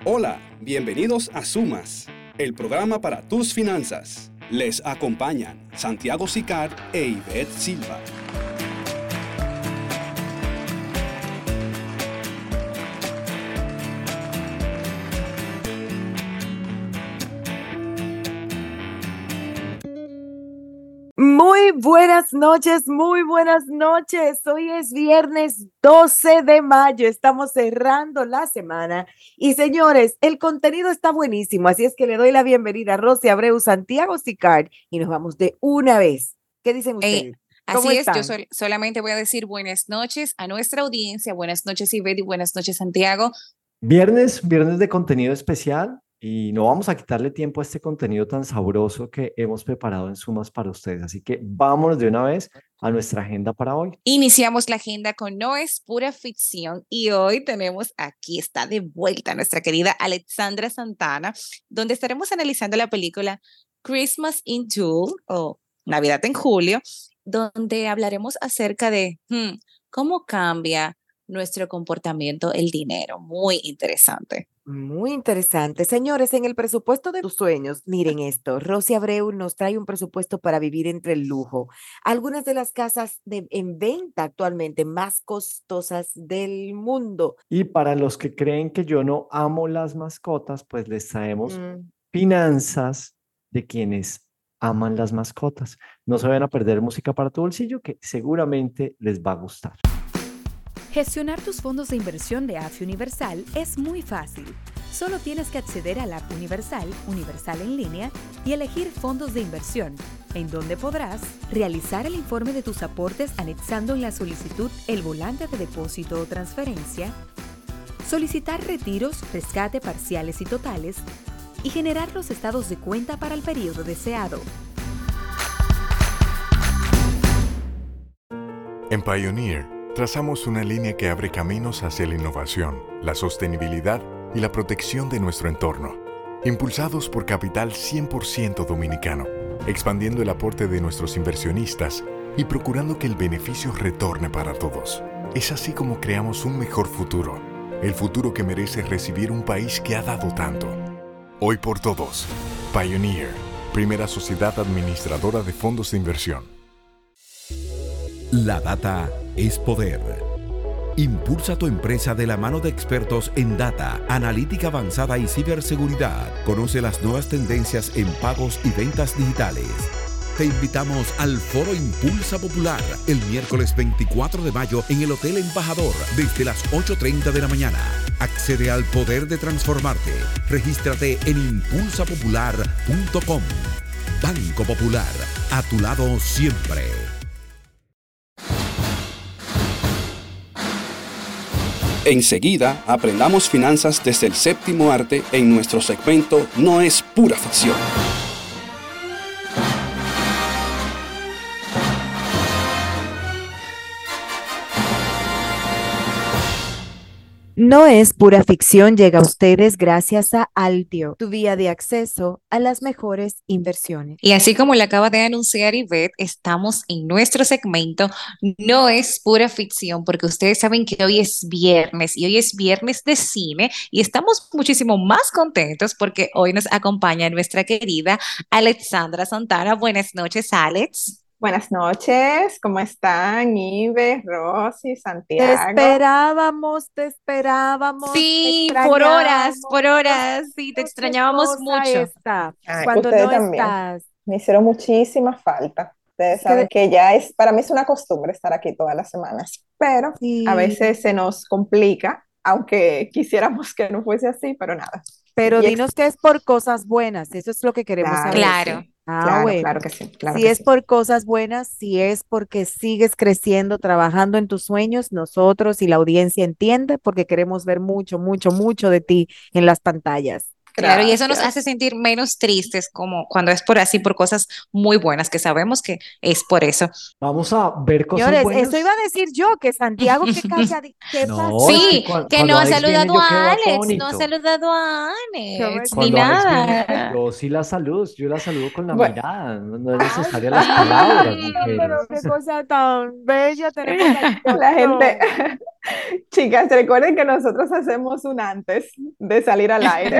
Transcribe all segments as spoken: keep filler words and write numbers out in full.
Hola, bienvenidos a Sumas, el programa para tus finanzas. Les acompañan Santiago Sicard e Ivette Silva. Muy buenas noches, muy buenas noches. Hoy es viernes doce de mayo, estamos cerrando la semana y señores, el contenido está buenísimo, así es que le doy la bienvenida a Rosy Abreu, Santiago Sicard y nos vamos de una vez. ¿Qué dicen ustedes? Eh, así es, yo sol, solamente voy a decir buenas noches a nuestra audiencia, buenas noches Ivette y buenas noches Santiago. Viernes, viernes de contenido especial. Y no vamos a quitarle tiempo a este contenido tan sabroso que hemos preparado en Sumas para ustedes. Así que vámonos de una vez a nuestra agenda para hoy. Iniciamos la agenda con No es pura ficción y hoy tenemos, aquí está de vuelta nuestra querida Alexandra Santana, donde estaremos analizando la película Christmas in June o Navidad en Julio, donde hablaremos acerca de hmm, cómo cambia nuestro comportamiento el dinero. Muy interesante. Muy interesante. Señores, en el presupuesto de tus sueños, miren esto, Rosy Abreu nos trae un presupuesto para vivir entre el lujo. Algunas de las casas de, en venta actualmente más costosas del mundo. Y para los que creen que yo no amo las mascotas, pues les traemos mm. finanzas de quienes aman las mascotas. No se vayan a perder música para tu bolsillo, que seguramente les va a gustar. Gestionar tus fondos de inversión de A F I Universal es muy fácil. Solo tienes que acceder a la App Universal, Universal en línea, y elegir fondos de inversión, en donde podrás realizar el informe de tus aportes anexando en la solicitud el volante de depósito o transferencia, solicitar retiros, rescate parciales y totales, y generar los estados de cuenta para el periodo deseado. En Pioneer, trazamos una línea que abre caminos hacia la innovación, la sostenibilidad y la protección de nuestro entorno. Impulsados por capital cien por ciento dominicano, expandiendo el aporte de nuestros inversionistas y procurando que el beneficio retorne para todos. Es así como creamos un mejor futuro, el futuro que merece recibir un país que ha dado tanto. Hoy por todos, Pioneer, primera sociedad administradora de fondos de inversión. La data es poder. Impulsa tu empresa de la mano de expertos en data, analítica avanzada y ciberseguridad. Conoce las nuevas tendencias en pagos y ventas digitales. Te invitamos al Foro Impulsa Popular el miércoles veinticuatro de mayo en el Hotel Embajador desde las ocho y media de la mañana. Accede al poder de transformarte. Regístrate en impulsa popular punto com. Banco Popular, a tu lado siempre. Enseguida, aprendamos finanzas desde el séptimo arte en nuestro segmento No es pura ficción. No es pura ficción, llega a ustedes gracias a Altio, tu vía de acceso a las mejores inversiones. Y así como le acaba de anunciar Ivette, estamos en nuestro segmento No es pura ficción, porque ustedes saben que hoy es viernes y hoy es viernes de cine y estamos muchísimo más contentos porque hoy nos acompaña nuestra querida Alexandra Santana. Buenas noches, Alex. Buenas noches, ¿cómo están? Ive, Rosy, Santiago. Te esperábamos, te esperábamos. Sí, te por horas, por horas. Sí, te extrañábamos mucho. Ay, cuando no también. Estás. Me hicieron muchísima falta. Ustedes saben que ya es, para mí es una costumbre estar aquí todas las semanas, pero sí, a veces se nos complica, aunque quisiéramos que no fuese así, pero nada. Pero y dinos ex- que es por cosas buenas, eso es lo que queremos claro, saber. Claro. Sí. Ah, claro, bueno. claro que sí. Claro si que es sí. por cosas buenas, si es porque sigues creciendo, trabajando en tus sueños, nosotros y la audiencia entiende porque queremos ver mucho, mucho, mucho de ti en las pantallas. Claro, y eso nos hace sentir menos tristes como cuando es por así, por cosas muy buenas, que sabemos que es por eso. Vamos a ver cosas Señores, buenas. eso iba a decir yo, que Santiago, que calla, ¿qué No, pasó? Sí, es que cuando- que cuando no ha Alex saludado viene, yo a quedo Alex, atónito. no ha saludado a Alex, ni Cuando Alex nada. viene, yo sí la saludo, yo la saludo con la Bueno. mirada, no, no es necesaria las palabras, Ay, pero mujeres. qué cosa tan bella tenemos aquí. La gente, Chicas, recuerden que nosotros hacemos un antes de salir al aire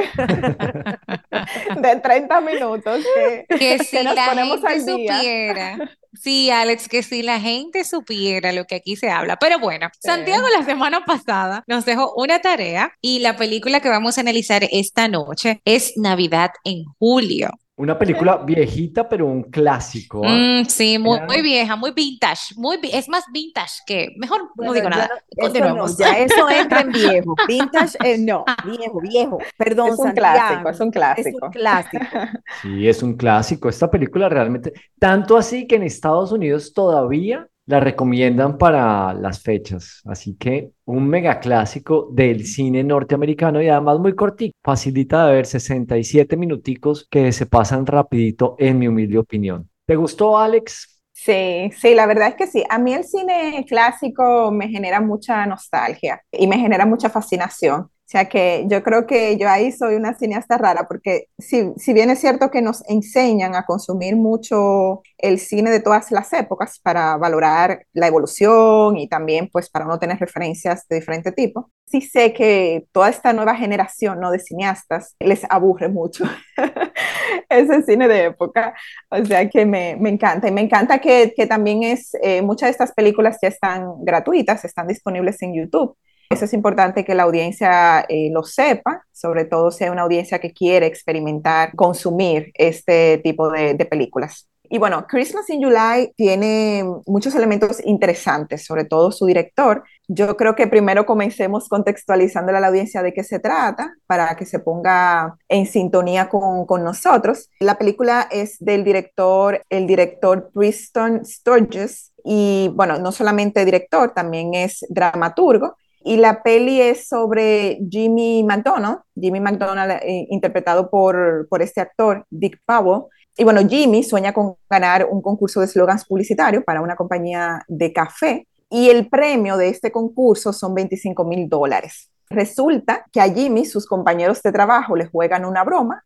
de treinta minutos que, Que si que nos la ponemos gente al día. supiera. Sí, Alex, que si la gente supiera lo que aquí se habla. Pero bueno, Santiago Sí. la semana pasada nos dejó una tarea y la película que vamos a analizar esta noche es Navidad en Julio. Una película viejita, pero un clásico, ¿ah? Mm, sí, muy, muy Vean, vieja, muy vintage, muy, vi- es más vintage que, mejor no Bueno, digo yo nada, no, eso no, continuemos. ya eso entra en viejo. Vintage, eh, no, viejo, viejo. Perdón, Es un clásico, es Santiago. un Es un clásico. clásico. sí, es un clásico. Esta película realmente, tanto así que en Estados Unidos todavía la recomiendan para las fechas. Así que un mega clásico del cine norteamericano y además muy cortito. Facilita de ver sesenta y siete minuticos que se pasan rapidito en mi humilde opinión. ¿Te gustó, Alex? Sí, sí, la verdad es que sí. A mí el cine clásico me genera mucha nostalgia y me genera mucha fascinación. O sea que yo creo que yo ahí soy una cineasta rara porque si, si bien es cierto que nos enseñan a consumir mucho el cine de todas las épocas para valorar la evolución y también pues para no tener referencias de diferente tipo, sí sé que toda esta nueva generación, ¿no?, de cineastas les aburre mucho ese cine de época. O sea que me, me encanta y me encanta que, que también es, eh, muchas de estas películas ya están gratuitas, están disponibles en YouTube. Eso es importante que la audiencia eh, lo sepa, sobre todo si hay una audiencia que quiere experimentar, consumir este tipo de, de películas. Y bueno, Christmas in July tiene muchos elementos interesantes, sobre todo su director. Yo creo que primero comencemos contextualizándole a la audiencia de qué se trata, para que se ponga en sintonía con, con nosotros. La película es del director, el director Preston Sturges, y bueno, no solamente director, también es dramaturgo. Y la peli es sobre Jimmy McDonald, Jimmy McDonald eh, interpretado por, por este actor, Dick Powell. Y bueno, Jimmy sueña con ganar un concurso de eslogans publicitarios para una compañía de café y el premio de este concurso son veinticinco mil dólares. Resulta que a Jimmy sus compañeros de trabajo le juegan una broma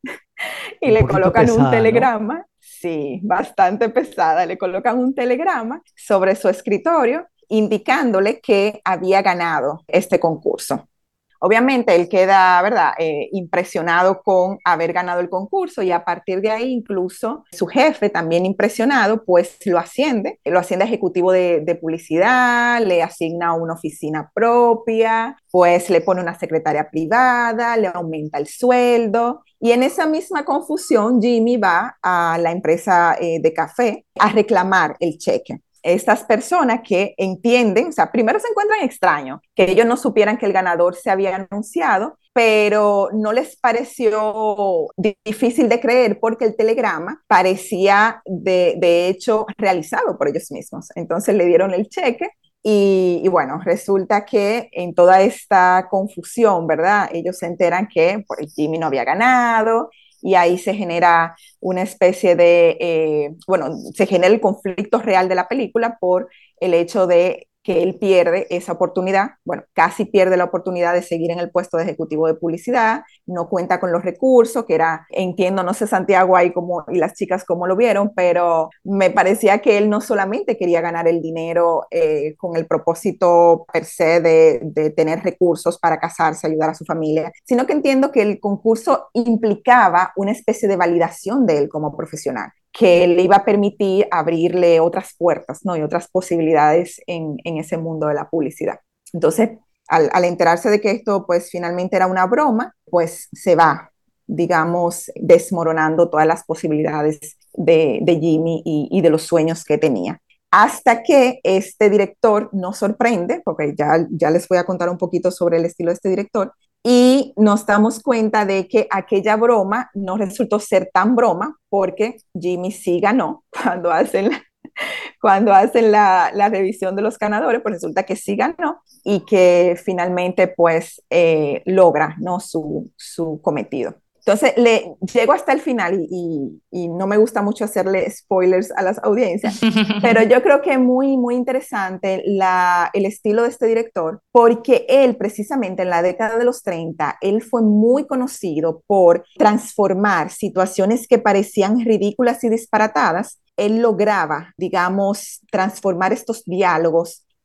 y Un le poquito colocan un pesada, ¿no? telegrama, sí, bastante pesada, le colocan un telegrama sobre su escritorio indicándole que había ganado este concurso. Obviamente él queda, ¿verdad?, eh, impresionado con haber ganado el concurso y a partir de ahí incluso su jefe también impresionado, pues lo asciende, lo asciende a ejecutivo de, de publicidad, le asigna una oficina propia, pues le pone una secretaria privada, le aumenta el sueldo y en esa misma confusión Jimmy va a la empresa eh, de café a reclamar el cheque. Estas personas que entienden, o sea, primero se encuentran extraño que ellos no supieran que el ganador se había anunciado, pero no les pareció difícil de creer porque el telegrama parecía de, de hecho realizado por ellos mismos. Entonces le dieron el cheque y, y bueno, resulta que en toda esta confusión, ¿verdad? Ellos se enteran que pues, Jimmy no había ganado y ahí se genera una especie de, eh, bueno, se genera el conflicto real de la película por el hecho de que él pierde esa oportunidad, bueno, casi pierde la oportunidad de seguir en el puesto de ejecutivo de publicidad, no cuenta con los recursos, que era, entiendo, no sé Santiago ahí como, y las chicas cómo lo vieron, pero me parecía que él no solamente quería ganar el dinero eh, con el propósito per se de, de tener recursos para casarse, ayudar a su familia, sino que entiendo que el concurso implicaba una especie de validación de él como profesional, que le iba a permitir abrirle otras puertas, ¿no?, y otras posibilidades en, en ese mundo de la publicidad. Entonces, al, al enterarse de que esto pues finalmente era una broma, pues se va, digamos, desmoronando todas las posibilidades de, de Jimmy y, y de los sueños que tenía. Hasta que este director nos sorprende, porque ya, ya les voy a contar un poquito sobre el estilo de este director, y nos damos cuenta de que aquella broma no resultó ser tan broma porque Jimmy sí ganó cuando hacen la, cuando hacen la, la revisión de los ganadores, pues resulta que sí ganó y que finalmente pues eh, logra, ¿no?, su, su cometido. Entonces, le, llego hasta el final y, y, y no me gusta mucho hacerle spoilers a las audiencias, pero yo creo que es muy, muy interesante la, el estilo de este director, porque él precisamente en la década de los treinta, él fue muy conocido por transformar situaciones que parecían ridículas y disparatadas. Él lograba, digamos, transformar estos diálogos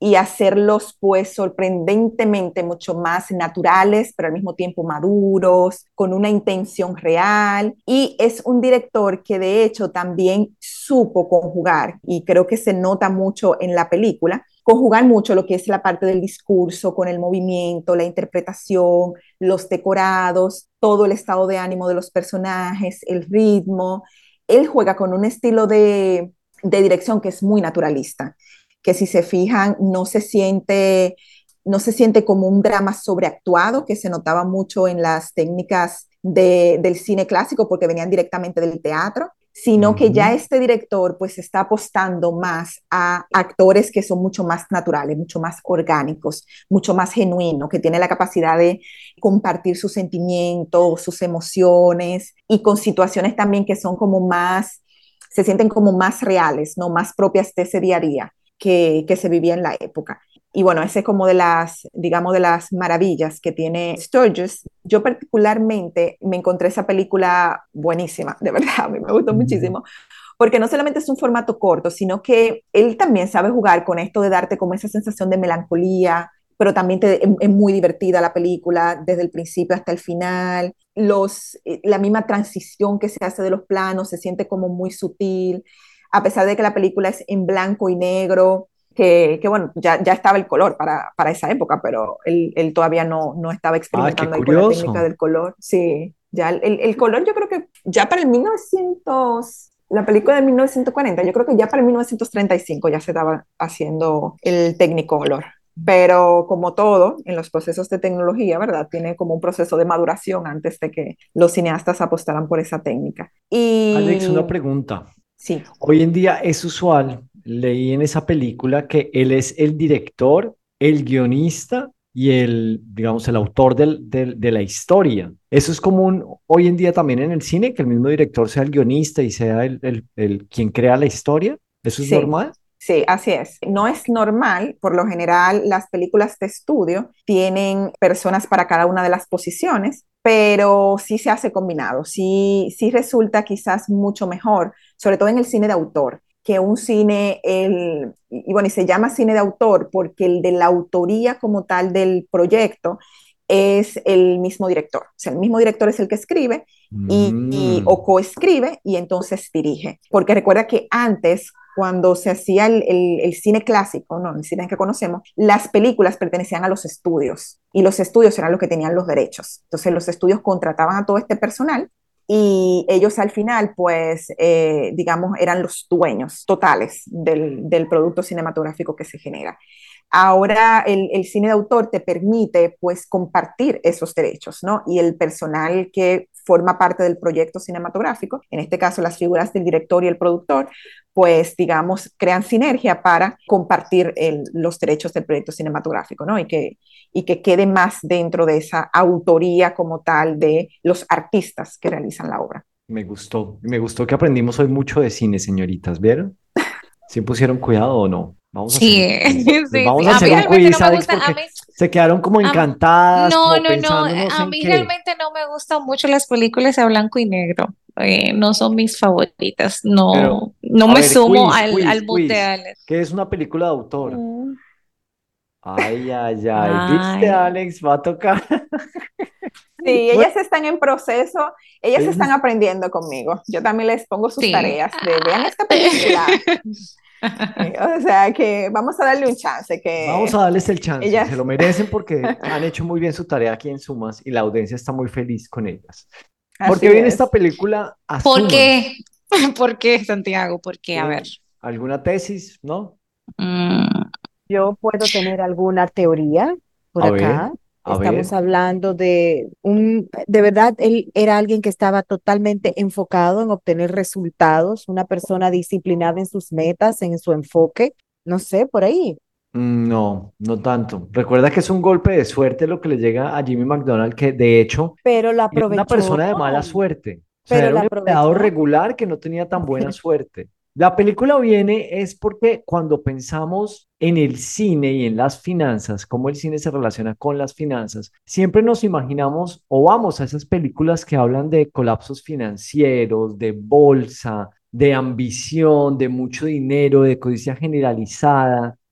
y hacerlos pues sorprendentemente mucho más naturales, pero al mismo tiempo maduros, con una intención real. Y es un director que de hecho también supo conjugar, y creo que se nota mucho en la película, conjugar mucho lo que es la parte del discurso con el movimiento, la interpretación, los decorados, todo el estado de ánimo de los personajes, el ritmo. Él juega con un estilo de, de dirección que es muy naturalista, que si se fijan no se siente, no se siente como un drama sobreactuado, que se notaba mucho en las técnicas de, del cine clásico porque venían directamente del teatro, sino uh-huh. que ya este director pues está apostando más a actores que son mucho más naturales, mucho más orgánicos, mucho más genuinos, que tienen la capacidad de compartir sus sentimientos, sus emociones, y con situaciones también que son como más, se sienten como más reales, ¿no? Más propias de ese día a día que, que se vivía en la época. Y bueno, ese es como de las, digamos, de las maravillas que tiene Sturges. Yo particularmente me encontré esa película buenísima, de verdad, a mí me gustó muchísimo, porque no solamente es un formato corto, sino que él también sabe jugar con esto de darte como esa sensación de melancolía, pero también te, es, es muy divertida la película desde el principio hasta el final. Los, la misma transición que se hace de los planos se siente como muy sutil, a pesar de que la película es en blanco y negro, que, que bueno, ya, ya estaba el color para, para esa época, pero él, él todavía no, no estaba experimentando ah, ahí con la técnica del color. Sí, ya el, el color yo creo que ya para el mil novecientos, la película de mil novecientos cuarenta, yo creo que ya para el mil novecientos treinta y cinco ya se estaba haciendo el Technicolor. Pero como todo en los procesos de tecnología, ¿verdad? Tiene como un proceso de maduración antes de que los cineastas apostaran por esa técnica. Y... Alex, una pregunta. Sí. Hoy en día es usual, leí en esa película que él es el director, el guionista y el, digamos, el autor del, del, de la historia. Eso es común hoy en día también en el cine, que el mismo director sea el guionista y sea el, el, el quien crea la historia. ¿Eso es sí. normal? Sí, así es. No es normal, por lo general las películas de estudio tienen personas para cada una de las posiciones, pero sí se hace combinado, sí, sí resulta quizás mucho mejor, sobre todo en el cine de autor, que un cine, el, y bueno, y se llama cine de autor porque el de la autoría como tal del proyecto es el mismo director. O sea, el mismo director es el que escribe y, mm. y, o coescribe y entonces dirige. Porque recuerda que antes, cuando se hacía el, el, el cine clásico, ¿no? El cine que conocemos, las películas pertenecían a los estudios y los estudios eran los que tenían los derechos. Entonces los estudios contrataban a todo este personal y ellos al final, pues, eh, digamos, eran los dueños totales del, del producto cinematográfico que se genera. Ahora el, el cine de autor te permite, pues, compartir esos derechos, ¿no? Y el personal que forma parte del proyecto cinematográfico, en este caso las figuras del director y el productor, pues, digamos, crean sinergia para compartir el, los derechos del proyecto cinematográfico, ¿no? Y que, y que quede más dentro de esa autoría como tal de los artistas que realizan la obra. Me gustó, me gustó que aprendimos hoy mucho de cine, señoritas, ¿vieron? ¿Sí pusieron cuidado o no? Vamos a sí, hacer un, sí, sí. vamos a, a hacer un quiz, no Alex, porque mí, se quedaron como encantadas. No, como no, no, a mí qué. realmente no me gustan mucho las películas a blanco y negro. Eh, no son mis favoritas. No, Pero, no me ver, sumo quiz, al, quiz, al mood de Alex. ¿Qué es una película de autor? Mm. Ay, ay, ay, ay. ¿Viste, Alex? Va a tocar. Sí, ellas están en proceso, ellas ¿Sí? están aprendiendo conmigo. Yo también les pongo sus sí. tareas de vean esta película. O sea que vamos a darle un chance. Que vamos a darles el chance, ellas... se lo merecen porque han hecho muy bien su tarea aquí en Sumas y la audiencia está muy feliz con ellas. ¿Por qué viene esta película a ¿Por Sumas? qué? ¿Por qué, Santiago? ¿Por qué? A ver. ¿Alguna tesis, no? Mm. Yo puedo tener alguna teoría por a acá. Ver. Estamos hablando de un, de verdad, él era alguien que estaba totalmente enfocado en obtener resultados, una persona disciplinada en sus metas, en su enfoque, no sé, por ahí. No, no tanto. Recuerda que es un golpe de suerte lo que le llega a Jimmy McDonald, que de hecho pero la es una persona de mala suerte. O sea, pero era un la empleado regular que no tenía tan buena suerte. La película viene es porque cuando pensamos en el cine y en las finanzas, cómo el cine se relaciona con las finanzas, siempre nos imaginamos o vamos a esas películas que hablan de colapsos financieros, de bolsa, de ambición, de mucho dinero, de codicia generalizada.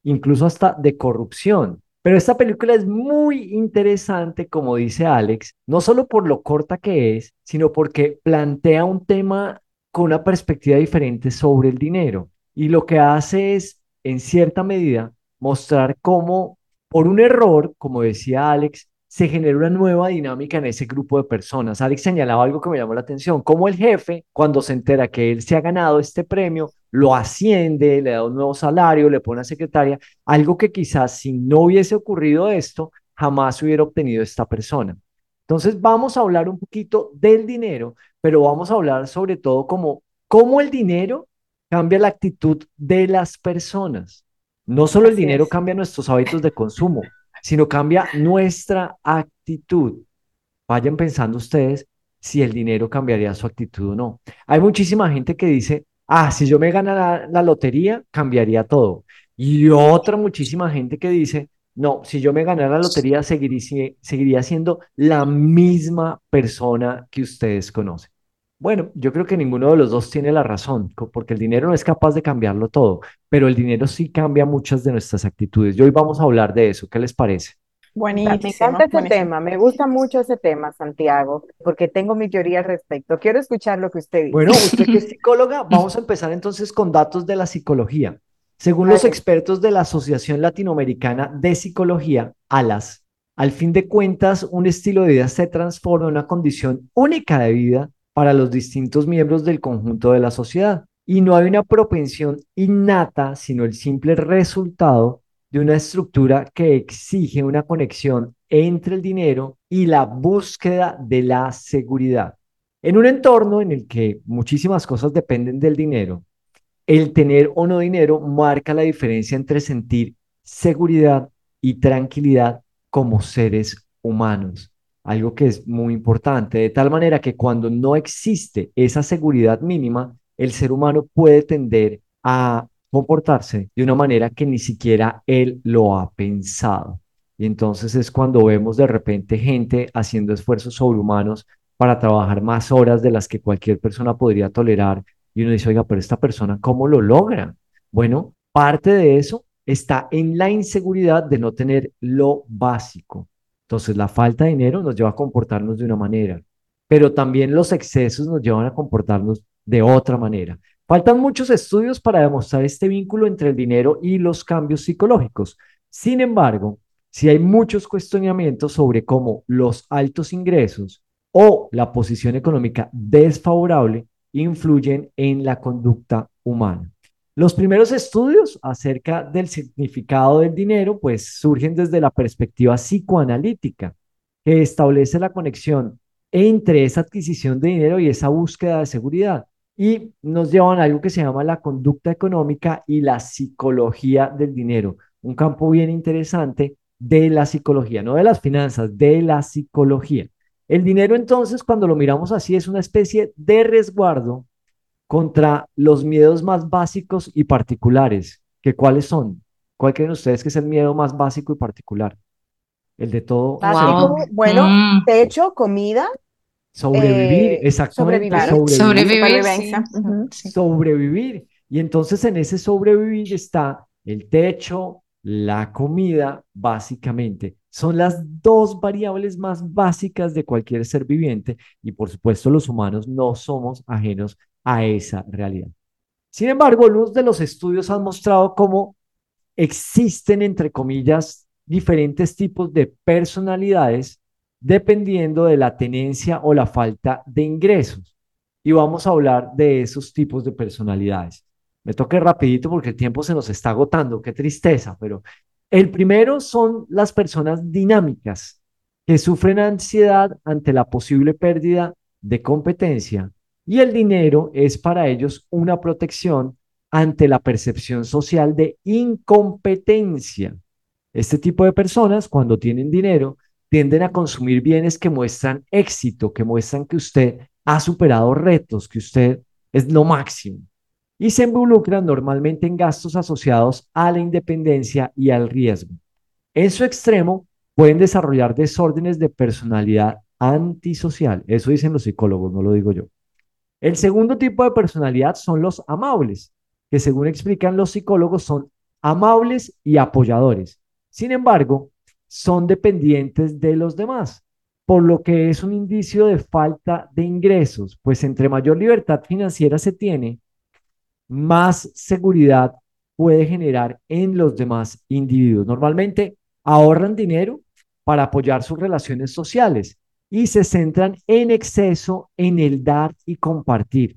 incluso hasta de corrupción. Pero esta película es muy interesante, como dice Alex, no solo por lo corta que es, sino porque plantea un tema con una perspectiva diferente sobre el dinero. Y lo que hace es, en cierta medida, mostrar cómo, por un error, como decía Alex, se genera una nueva dinámica en ese grupo de personas. Alex señalaba algo que me llamó la atención, cómo el jefe, cuando se entera que él se ha ganado este premio, lo asciende, le da un nuevo salario, le pone a secretaria, algo que quizás si no hubiese ocurrido esto, jamás hubiera obtenido esta persona. Entonces vamos a hablar un poquito del dinero, pero vamos a hablar sobre todo como cómo el dinero cambia la actitud de las personas. No solo el Así dinero es. cambia nuestros hábitos de consumo, sino cambia nuestra actitud. Vayan pensando ustedes si el dinero cambiaría su actitud o no. Hay muchísima gente que dice, ah, si yo me ganara la lotería, cambiaría todo. Y otra muchísima gente que dice, no, si yo me ganara la lotería, seguiría, seguiría siendo la misma persona que ustedes conocen. Bueno, yo creo que ninguno de los dos tiene la razón, co- porque el dinero no es capaz de cambiarlo todo, pero el dinero sí cambia muchas de nuestras actitudes. Y hoy vamos a hablar de eso. ¿Qué les parece? Me encanta Buenísimo, ese buenísimo. tema, me gusta mucho ese tema, Santiago, porque tengo mi teoría al respecto. Quiero escuchar lo que usted dice. Bueno, usted que es psicóloga, vamos a empezar entonces con datos de la psicología. Según los Adelante. expertos de la Asociación Latinoamericana de Psicología, ALAS, al fin de cuentas, un estilo de vida se transforma en una condición única de vida para los distintos miembros del conjunto de la sociedad. Y no hay una propensión innata, sino el simple resultado de una estructura que exige una conexión entre el dinero y la búsqueda de la seguridad. En un entorno en el que muchísimas cosas dependen del dinero, el tener o no dinero marca la diferencia entre sentir seguridad y tranquilidad como seres humanos. Algo que es muy importante, de tal manera que cuando no existe esa seguridad mínima, el ser humano puede tender a comportarse de una manera que ni siquiera él lo ha pensado. Y entonces es cuando vemos de repente gente haciendo esfuerzos sobrehumanos para trabajar más horas de las que cualquier persona podría tolerar y uno dice, oiga, pero esta persona, ¿cómo lo logra? Bueno, parte de eso está en la inseguridad de no tener lo básico. Entonces, la falta de dinero nos lleva a comportarnos de una manera, pero también los excesos nos llevan a comportarnos de otra manera. Faltan muchos estudios para demostrar este vínculo entre el dinero y los cambios psicológicos. Sin embargo, sí hay muchos cuestionamientos sobre cómo los altos ingresos o la posición económica desfavorable influyen en la conducta humana. Los primeros estudios acerca del significado del dinero pues surgen desde la perspectiva psicoanalítica, que establece la conexión entre esa adquisición de dinero y esa búsqueda de seguridad. Y nos llevan a algo que se llama la conducta económica y la psicología del dinero, un campo bien interesante de la psicología, no de las finanzas, de la psicología. El dinero entonces, cuando lo miramos así, es una especie de resguardo contra los miedos más básicos y particulares. ¿Que cuáles son? ¿Cuál creen ustedes que es el miedo más básico y particular? El de todo ser Básico, humano. bueno, Mm. techo, comida, Sobrevivir, eh, exactamente, sobrevivir. Claro, sobrevivir. Sobrevivir, supervivencia. sí. Ujú. Sí. Sobrevivir. Y entonces en ese sobrevivir está el techo, la comida, básicamente. Son las dos variables más básicas de cualquier ser viviente y por supuesto los humanos no somos ajenos a esa realidad. Sin embargo, algunos de los estudios han mostrado cómo existen, entre comillas, diferentes tipos de personalidades dependiendo de la tenencia o la falta de ingresos. Y vamos a hablar de esos tipos de personalidades. Me toque rapidito porque el tiempo se nos está agotando, qué tristeza, pero el primero son las personas dinámicas que sufren ansiedad ante la posible pérdida de competencia y el dinero es para ellos una protección ante la percepción social de incompetencia. Este tipo de personas, cuando tienen dinero, tienden a consumir bienes que muestran éxito, que muestran que usted ha superado retos, que usted es lo máximo. Y se involucran normalmente en gastos asociados a la independencia y al riesgo. En su extremo, pueden desarrollar desórdenes de personalidad antisocial. Eso dicen los psicólogos, no lo digo yo. El segundo tipo de personalidad son los amables, que según explican los psicólogos son amables y apoyadores. Sin embargo, son dependientes de los demás, por lo que es un indicio de falta de ingresos, pues entre mayor libertad financiera se tiene, más seguridad puede generar en los demás individuos. Normalmente ahorran dinero para apoyar sus relaciones sociales y se centran en exceso en el dar y compartir.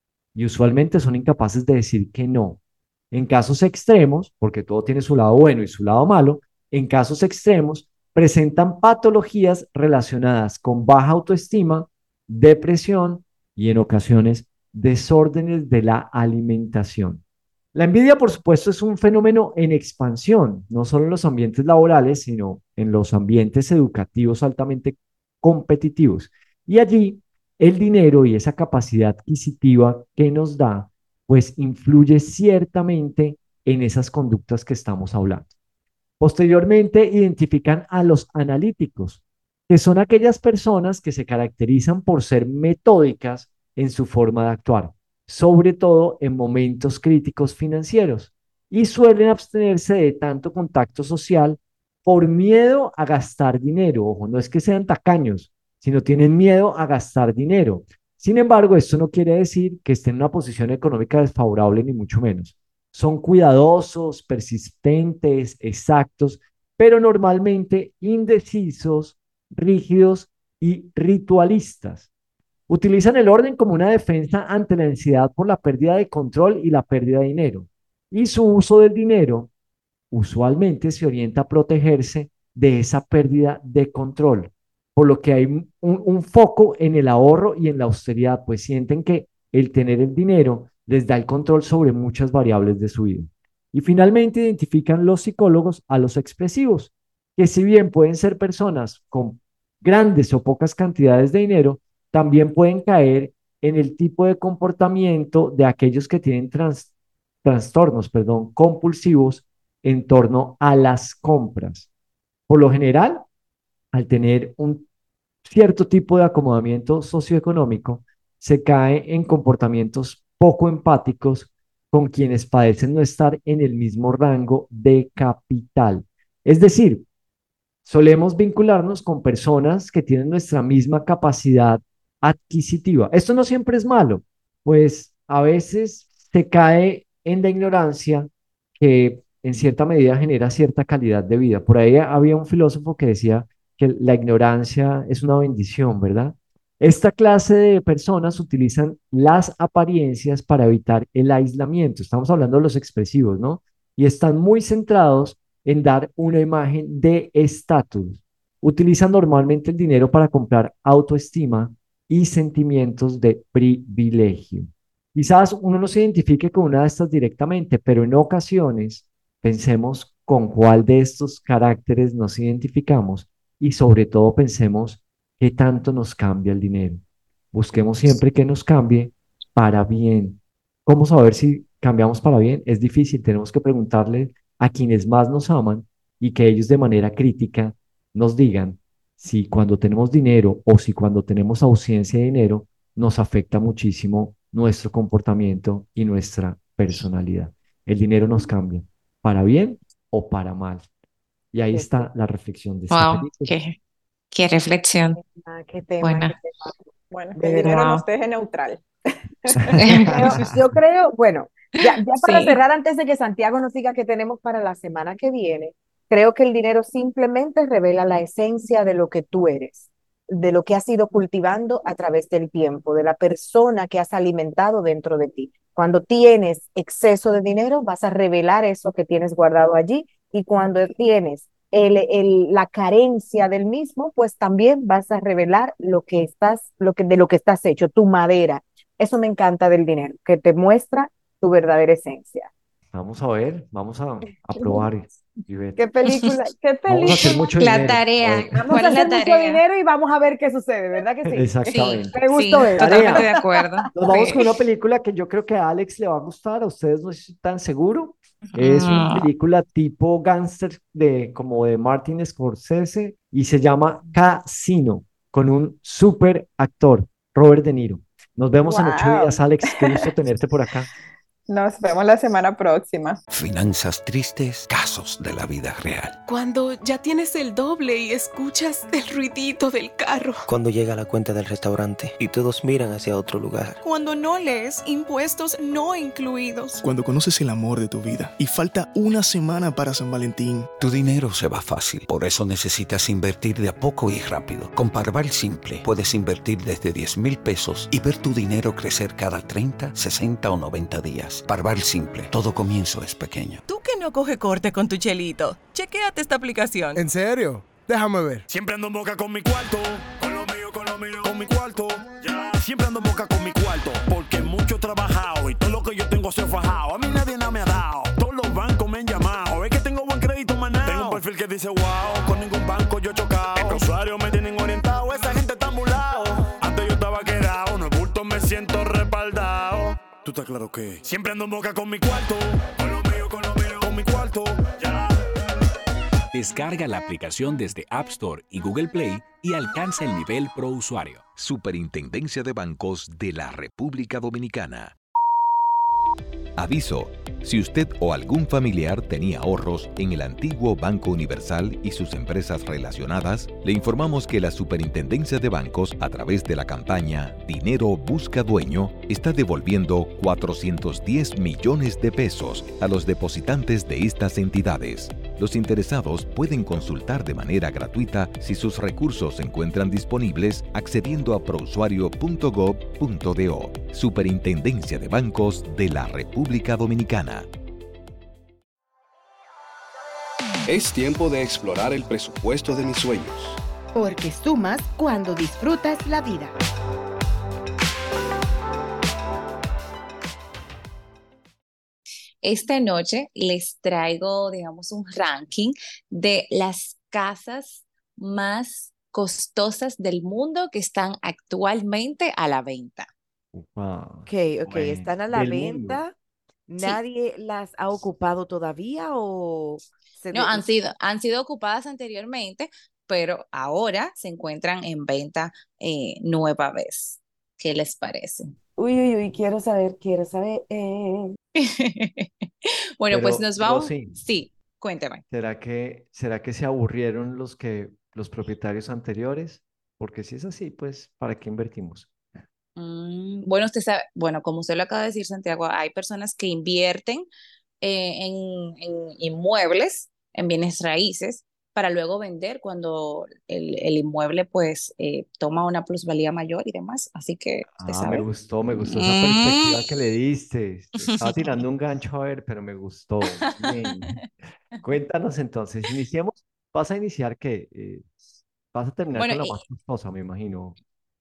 Y usualmente son incapaces de decir que no. En casos extremos, porque todo tiene su lado bueno y su lado malo, en casos extremos presentan patologías relacionadas con baja autoestima, depresión y en ocasiones desórdenes de la alimentación. La envidia, por supuesto, es un fenómeno en expansión, no solo en los ambientes laborales, sino en los ambientes educativos altamente competitivos. Y allí el dinero y esa capacidad adquisitiva que nos da, pues influye ciertamente en esas conductas que estamos hablando. Posteriormente identifican a los analíticos, que son aquellas personas que se caracterizan por ser metódicas en su forma de actuar, sobre todo en momentos críticos financieros, y suelen abstenerse de tanto contacto social por miedo a gastar dinero. Ojo, no es que sean tacaños, sino tienen miedo a gastar dinero. Sin embargo, esto no quiere decir que estén en una posición económica desfavorable, ni mucho menos. Son cuidadosos, persistentes, exactos, pero normalmente indecisos, rígidos y ritualistas. Utilizan el orden como una defensa ante la ansiedad por la pérdida de control y la pérdida de dinero. Y su uso del dinero usualmente se orienta a protegerse de esa pérdida de control, por lo que hay un, un foco en el ahorro y en la austeridad, pues sienten que el tener el dinero les da el control sobre muchas variables de su vida. Y finalmente identifican los psicólogos a los expresivos, que si bien pueden ser personas con grandes o pocas cantidades de dinero, también pueden caer en el tipo de comportamiento de aquellos que tienen trans, trastornos, perdón, compulsivos en torno a las compras. Por lo general, al tener un cierto tipo de acomodamiento socioeconómico, se cae en comportamientos poco empáticos con quienes padecen no estar en el mismo rango de capital. Es decir, solemos vincularnos con personas que tienen nuestra misma capacidad adquisitiva. Esto no siempre es malo, pues a veces se cae en la ignorancia que en cierta medida genera cierta calidad de vida. Por ahí había un filósofo que decía que la ignorancia es una bendición, ¿verdad? Esta clase de personas utilizan las apariencias para evitar el aislamiento. Estamos hablando de los expresivos, ¿no? Y están muy centrados en dar una imagen de estatus. Utilizan normalmente el dinero para comprar autoestima y sentimientos de privilegio. Quizás uno no se identifique con una de estas directamente, pero en ocasiones pensemos con cuál de estos caracteres nos identificamos y sobre todo pensemos qué tanto nos cambia el dinero. Busquemos siempre que nos cambie para bien. ¿Cómo saber si cambiamos para bien? Es difícil, tenemos que preguntarle a quienes más nos aman y que ellos de manera crítica nos digan si cuando tenemos dinero o si cuando tenemos ausencia de dinero nos afecta muchísimo nuestro comportamiento y nuestra personalidad. El dinero nos cambia, para bien o para mal. Y ahí está la reflexión de esta Wow, película. qué, qué reflexión. Ah, qué tema, Buena. qué tema. Bueno, que De el dinero verdad. nos deje neutral. Creo- yo creo, bueno, ya, ya para Sí. cerrar, antes de que Santiago nos diga qué tenemos para la semana que viene, creo que el dinero simplemente revela la esencia de lo que tú eres, de lo que has ido cultivando a través del tiempo, de la persona que has alimentado dentro de ti. Cuando tienes exceso de dinero, vas a revelar eso que tienes guardado allí, y cuando tienes el, el, la carencia del mismo, pues también vas a revelar lo que estás, lo que, de lo que estás hecho, tu madera. Eso me encanta del dinero, que te muestra tu verdadera esencia. Vamos a ver, vamos a, a probar. Ivette. ¿Qué película? ¿Qué Vamos a hacer película? mucho La dinero. tarea. A ver. Vamos ¿Cuál a es la hacer mucho tarea? dinero y vamos a ver qué sucede, ¿verdad que sí? Exactamente. Me gustó Sí, eso. totalmente Tarea. de acuerdo. Nos vamos Sí. con una película que yo creo que a Alex le va a gustar, a ustedes no estoy tan seguro. Es una Mm. película tipo gángster de, como de Martin Scorsese y se llama Casino, con un súper actor, Robert De Niro. Nos vemos en ocho Wow. días, Alex. Qué gusto tenerte por acá. Nos vemos la semana próxima. Finanzas tristes, casos de la vida real. Cuando ya tienes el doble y escuchas el ruidito del carro. Cuando llega la cuenta del restaurante y todos miran hacia otro lugar. Cuando no lees impuestos no incluidos. Cuando conoces el amor de tu vida y falta una semana para San Valentín. Tu dinero se va fácil, por eso necesitas invertir de a poco y rápido. Con Parval Simple puedes invertir desde diez mil pesos y ver tu dinero crecer cada treinta, sesenta o noventa días. Parval Simple, todo comienzo es pequeño. Tú que no coge corte con tu chelito, chequéate esta aplicación. ¿En serio? Déjame ver. Siempre ando en boca con mi cuarto, con lo mío, con lo mío, con mi cuarto. Ya. Siempre ando en boca con mi cuarto, porque mucho he trabajado y todo lo que yo tengo se ha fajado. A mí nadie nada me ha dado, todos los bancos me han llamado. Es que tengo buen crédito, maná. Tengo un perfil que dice wow, con ningún banco yo he chocado. Los usuarios me tienen orientado, esa gente está ambulado. Antes yo estaba quedado, no es bulto, me siento respaldado. Tú estás claro que siempre ando en boca con mi cuarto, con lo mío, con lo mío, con mi cuarto, ya. Descarga la aplicación desde App Store y Google Play y alcanza el nivel Pro Usuario. Superintendencia de Bancos de la República Dominicana. Aviso: si usted o algún familiar tenía ahorros en el antiguo Banco Universal y sus empresas relacionadas, le informamos que la Superintendencia de Bancos, a través de la campaña Dinero Busca Dueño, está devolviendo cuatrocientos diez millones de pesos a los depositantes de estas entidades. Los interesados pueden consultar de manera gratuita si sus recursos se encuentran disponibles accediendo a prousuario punto gob punto do. Superintendencia de Bancos de la República Dominicana. Es tiempo de explorar el presupuesto de mis sueños. Porque sumas cuando disfrutas la vida. Esta noche les traigo, digamos, un ranking de las casas más costosas del mundo que están actualmente a la venta. Wow. Ok, ok, están a la venta. Sí. ¿Nadie las ha ocupado todavía o se No, de- han sido, han sido ocupadas anteriormente, pero ahora se encuentran en venta eh, nueva vez. ¿Qué les parece? Uy, uy, uy, quiero saber, quiero saber. eh. Bueno, pues Pero, nos vamos. Rosy, Sí, cuéntame. ¿será que, será que se aburrieron los que, los propietarios anteriores? Porque si es así, pues, ¿para qué invertimos? Mm, bueno, usted sabe, bueno, como usted lo acaba de decir, Santiago, hay personas que invierten eh, en, en inmuebles, en bienes raíces, para luego vender cuando el, el inmueble pues eh, toma una plusvalía mayor y demás. Así que usted Ah, me sabe. gustó, me gustó esa Mm. perspectiva que le diste. Estaba tirando un gancho a ver, pero me gustó. Bien. Cuéntanos entonces, iniciemos. ¿Vas a iniciar qué? Eh, vas a terminar Bueno, con la y- más costosa, me imagino.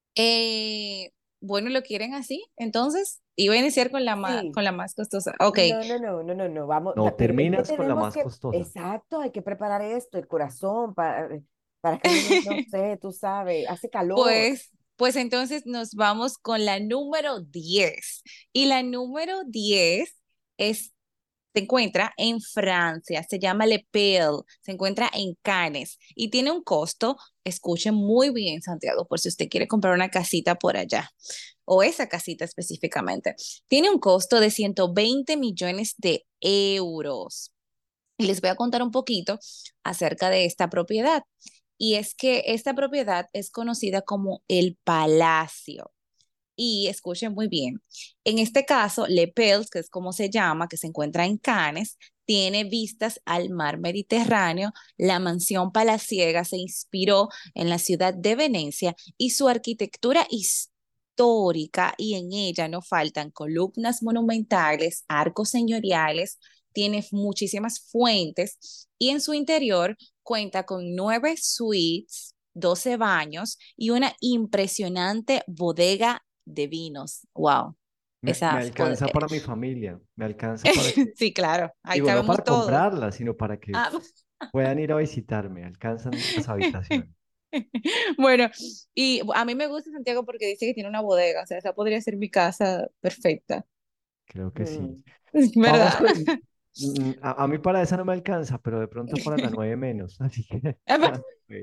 eh, bueno, ¿lo quieren así? Entonces, iba a iniciar con la más, Sí. con la más costosa. Ok. No, no, no, no, no, no, vamos. No, la- pero es que terminas con la tenemos más que, costosa. exacto, hay que preparar esto, el corazón, para, para que uno, no sé, tú sabes, hace calor. Pues, pues entonces nos vamos con la número diez. Y la número diez es, se encuentra en Francia, se llama Le Pel, se encuentra en Cannes y tiene un costo, escuchen muy bien, Santiago, por si usted quiere comprar una casita por allá, o esa casita específicamente. Tiene un costo de ciento veinte millones de euros. Y les voy a contar un poquito acerca de esta propiedad. Y es que esta propiedad es conocida como el Palacio. Y escuchen muy bien, en este caso, Le Pels, que es como se llama, que se encuentra en Cannes, tiene vistas al mar Mediterráneo. La mansión palaciega se inspiró en la ciudad de Venecia y su arquitectura histórica, y en ella no faltan columnas monumentales, arcos señoriales, tiene muchísimas fuentes y en su interior cuenta con nueve suites, doce baños y una impresionante bodega de vinos. Wow. Me, Esa me alcanza bod- para mi familia, me alcanza para que, Sí, claro, ahí digo, no cabemos para todos. comprarla, sino para que Ah, puedan ir a visitarme, alcanzan las habitaciones. bueno, y a mí me gusta Santiago porque dice que tiene una bodega, o sea, esa podría ser mi casa perfecta. Creo que sí. Mm. Vamos ¿Verdad? con, mm, a, a mí para esa no me alcanza, pero de pronto para la nueve menos, así que pues,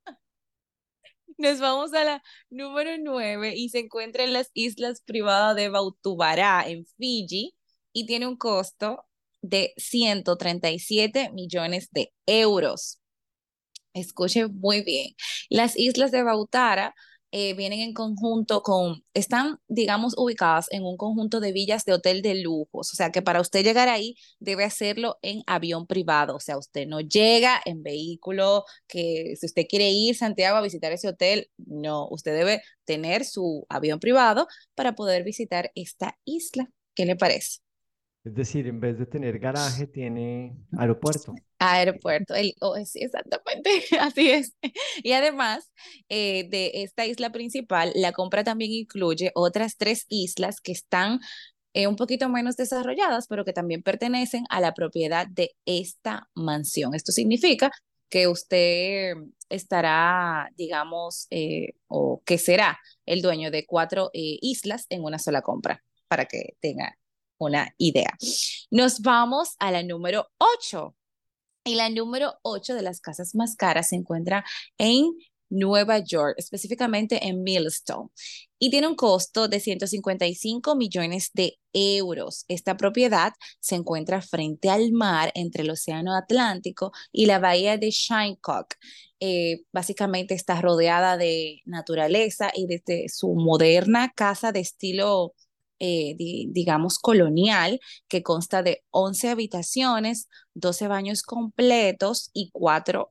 Nos vamos a la número nueve y se encuentra en las islas privadas de Bautubara, en Fiji, y tiene un costo de ciento treinta y siete millones de euros. Escuche muy bien. Las islas de Bautara eh, vienen en conjunto con, están, digamos, ubicadas en un conjunto de villas de hotel de lujos. O sea que para usted llegar ahí debe hacerlo en avión privado. O sea, usted no llega en vehículo, que si usted quiere ir a Santiago a visitar ese hotel, no, usted debe tener su avión privado para poder visitar esta isla. ¿Qué le parece? Es decir, en vez de tener garaje, tiene aeropuerto. Aeropuerto, el, oh, sí, exactamente, así es. Y además eh, de esta isla principal, la compra también incluye otras tres islas que están eh, un poquito menos desarrolladas, pero que también pertenecen a la propiedad de esta mansión. Esto significa que usted estará, digamos, eh, o que será el dueño de cuatro eh, islas en una sola compra, para que tenga una idea. Nos vamos a la número ocho. Y la número ocho de las casas más caras se encuentra en Nueva York, específicamente en Millstone, y tiene un costo de ciento cincuenta y cinco millones de euros. Esta propiedad se encuentra frente al mar entre el Océano Atlántico y la bahía de Shinnecock. Eh, básicamente está rodeada de naturaleza y desde su moderna casa de estilo Eh, di, digamos, colonial, que consta de once habitaciones, doce baños completos y cuatro,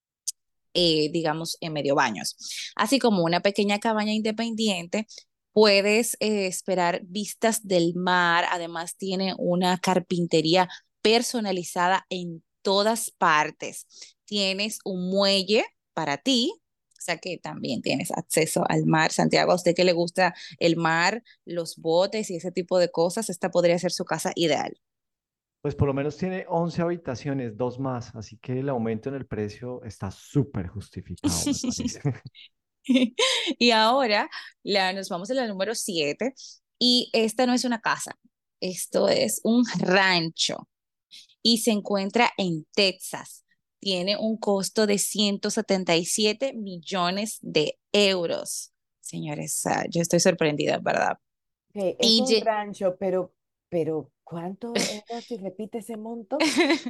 eh, digamos, en medio baños, así como una pequeña cabaña independiente. Puedes eh, esperar vistas del mar. Además, tiene una carpintería personalizada en todas partes. Tienes un muelle para ti, o sea que también tienes acceso al mar. Santiago, a usted que le gusta el mar, los botes y ese tipo de cosas, esta podría ser su casa ideal. Pues por lo menos tiene once habitaciones, dos más, así que el aumento en el precio está súper justificado, me parece. Y ahora la, nos vamos a la número siete, y esta no es una casa, esto es un rancho y se encuentra en Texas. Tiene un costo de ciento setenta y siete millones de euros. Señores, uh, yo estoy sorprendida, ¿verdad? Okay, es y un rancho, pero, pero ¿cuánto era si repite ese monto?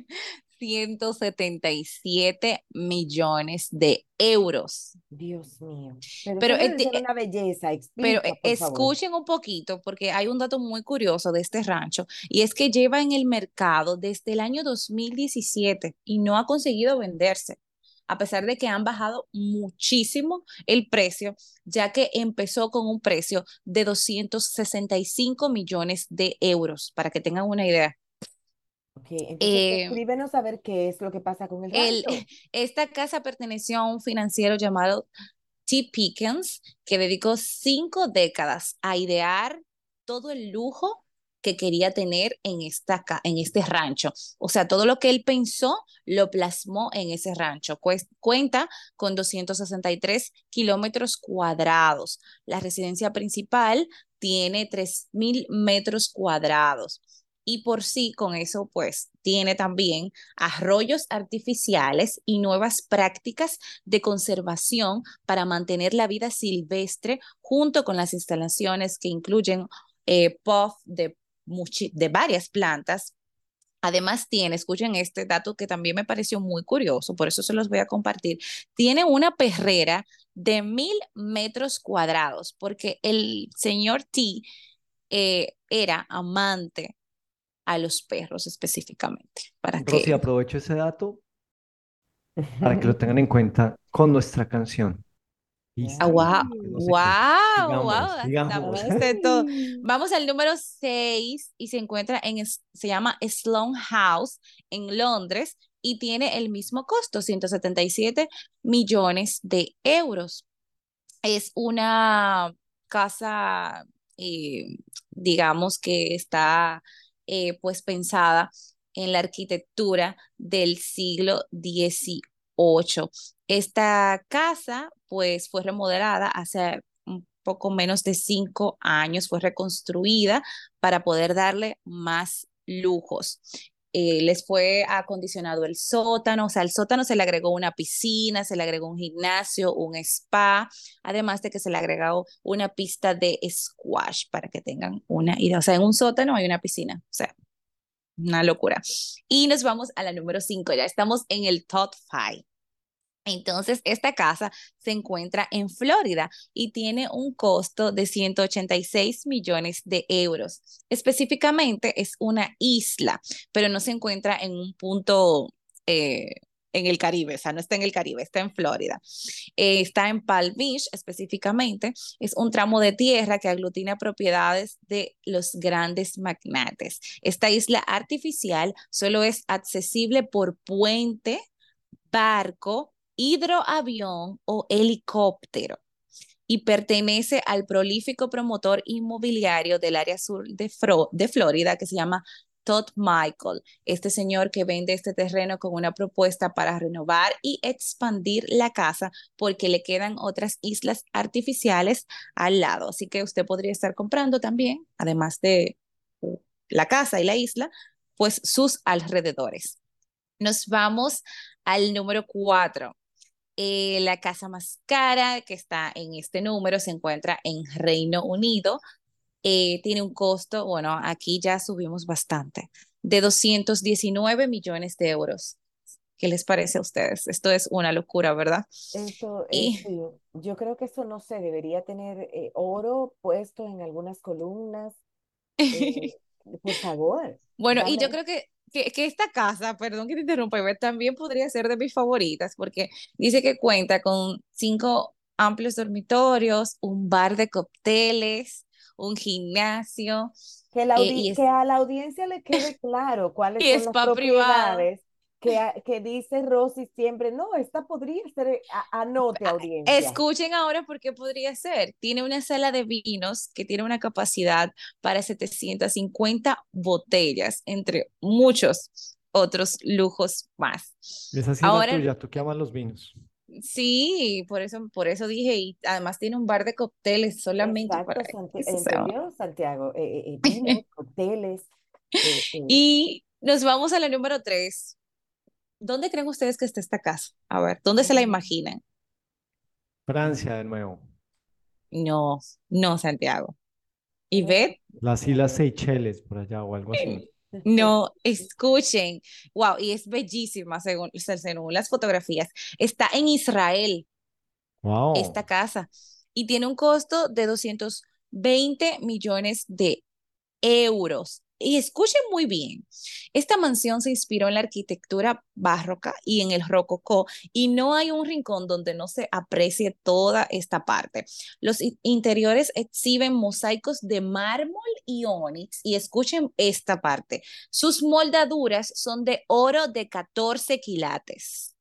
ciento setenta y siete millones de euros. Dios mío. Pero, pero debe ser una belleza. Explica, pero por escuchen favor. un poquito, porque hay un dato muy curioso de este rancho, y es que lleva en el mercado desde el año dos mil diecisiete y no ha conseguido venderse, a pesar de que han bajado muchísimo el precio, ya que empezó con un precio de doscientos sesenta y cinco millones de euros, para que tengan una idea. Ok, entonces eh, escríbenos a ver qué es lo que pasa con el rancho. El, esta casa perteneció a un financiero llamado T. Pickens, que dedicó cinco décadas a idear todo el lujo que quería tener en, esta, en este rancho. O sea, todo lo que él pensó lo plasmó en ese rancho. Cuenta con doscientos sesenta y tres kilómetros cuadrados. La residencia principal tiene tres mil metros cuadrados. Y por sí, con eso, pues, tiene también arroyos artificiales y nuevas prácticas de conservación para mantener la vida silvestre, junto con las instalaciones que incluyen eh, puff de, de varias plantas. Además tiene, escuchen este dato que también me pareció muy curioso, por eso se los voy a compartir. Tiene una perrera de mil metros cuadrados, porque el señor T eh, era amante a los perros específicamente. Para Rosy, que... aprovecho ese dato para que lo tengan en cuenta con nuestra canción. Ah, wow, wow, wow, digamos. todo. Vamos al número seis y se encuentra en, se llama Sloane House en Londres y tiene el mismo costo, ciento setenta y siete millones de euros. Es una casa, eh, digamos que está eh, pues pensada en la arquitectura del siglo dieciocho. Esta casa pues fue remodelada hace un poco menos de cinco años, fue reconstruida para poder darle más lujos. Eh, les fue acondicionado el sótano, o sea, al sótano se le agregó una piscina, se le agregó un gimnasio, un spa, además de que se le agregó una pista de squash, para que tengan una idea. O sea, en un sótano hay una piscina, o sea, una locura. Y nos vamos a la número cinco, ya estamos en el top five. Entonces, esta casa se encuentra en Florida y tiene un costo de ciento ochenta y seis millones de euros. Específicamente es una isla, pero no se encuentra en un punto eh, en el Caribe, o sea, no está en el Caribe, está en Florida. Eh, está en Palm Beach específicamente. Es un tramo de tierra que aglutina propiedades de los grandes magnates. Esta isla artificial solo es accesible por puente, barco, hidroavión o helicóptero y pertenece al prolífico promotor inmobiliario del área sur de, Fro de Florida que se llama Todd Michael. Este señor que vende este terreno con una propuesta para renovar y expandir la casa porque le quedan otras islas artificiales al lado. Así que usted podría estar comprando también, además de la casa y la isla, pues sus alrededores. Nos vamos al número cuatro. Eh, la casa más cara que está en este número se encuentra en Reino Unido. Eh, tiene un costo, bueno, aquí ya subimos bastante, de doscientos diecinueve millones de euros. ¿Qué les parece a ustedes? Esto es una locura, ¿verdad? Eso, Y, eso, yo creo que eso no sé, debería tener eh, oro puesto en algunas columnas. Eh, por favor, bueno, y yo dame. creo que, que, que esta casa, perdón que te interrumpa, Ivette, también podría ser de mis favoritas porque dice que cuenta con cinco amplios dormitorios, un bar de cócteles, un gimnasio Que, la eh, audi- y, que es, a la audiencia le quede claro cuáles y son las spa privado. propiedades que, a- que dice Rosy siempre. No, esta podría ser, eh, a- anote audiencia. Escuchen ahora por qué podría ser. Tiene una sala de vinos que tiene una capacidad para setecientas cincuenta botellas, entre muchos otros lujos más. Esa sí es la Ahora, tuya, tú que amas los vinos. sí, por eso, por eso dije, y además tiene un bar de cócteles solamente para Exacto, Santi- eso. ¿entendió, Santiago? Eh, eh, eh, vinos, cócteles. eh, eh, Y nos vamos a la número tres. ¿Dónde creen ustedes que está esta casa? A ver, ¿dónde se la imaginan? Francia de nuevo. No, no, Santiago. ¿Y eh, Beth? Las Islas Seychelles, por allá o algo así. No, escuchen. Wow, y es bellísima según, según las fotografías. Está en Israel, esta Wow. casa, y tiene un costo de doscientos veinte millones de euros. Y escuchen muy bien, esta mansión se inspiró en la arquitectura barroca y en el rococó, y no hay un rincón donde no se aprecie toda esta parte. Los interiores exhiben mosaicos de mármol y ónix, y escuchen esta parte, sus moldaduras son de oro de catorce quilates.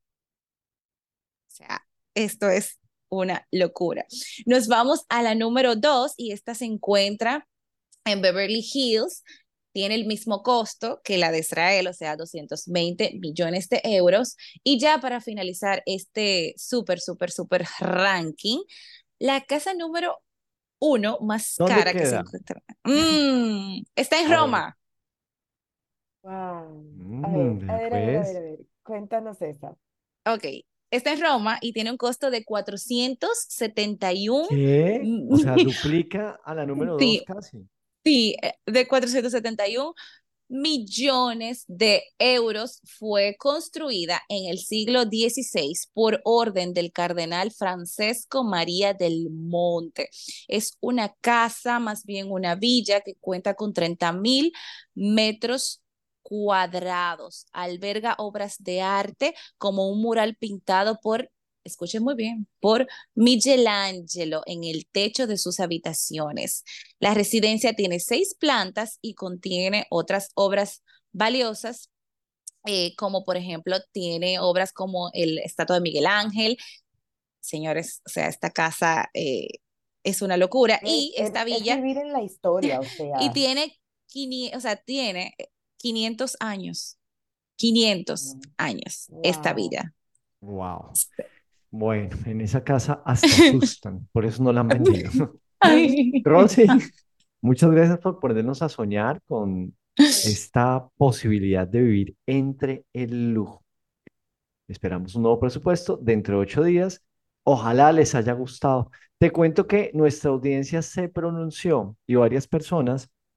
O sea, esto es una locura. Nos vamos a la número dos y esta se encuentra en Beverly Hills, tiene el mismo costo que la de Israel, o sea, doscientos veinte millones de euros. Y ya para finalizar este súper, súper, súper ranking, la casa número uno más ¿Dónde cara que se queda? encuentra. Mm, está en A ver. Roma. wow. A ver, Mm, a vea, ver, a ver, a ver, pues. a ver. Cuéntanos esa. Ok, está en Roma y tiene un costo de cuatrocientos setenta y uno. ¿Qué? O sea, duplica a la número dos Sí, casi. sí, eh, de cuatrocientos setenta y uno millones de euros. Fue construida en el siglo dieciséis por orden del cardenal Francesco María del Monte. Es una casa, más bien una villa, que cuenta con treinta mil metros cuadrados. Alberga obras de arte como un mural pintado por, escuchen muy bien, por Michelangelo en el techo de sus habitaciones. La residencia tiene seis plantas y contiene otras obras valiosas, eh, como por ejemplo tiene obras como el estatua de Miguel Ángel. Señores, o sea, esta casa eh, es una locura. Es, Y es, esta es villa, vivir en la historia, o y sea. tiene, o sea, tiene quinientos años, quinientos años esta Wow. villa. Wow. Bueno, en esa casa hasta asustan, por eso no la han vendido. Ay. Rosy, muchas gracias por ponernos a soñar con esta posibilidad de vivir entre el lujo. Esperamos un nuevo presupuesto dentro de ocho días. Ojalá les haya gustado. Te cuento que nuestra audiencia se pronunció y varias personas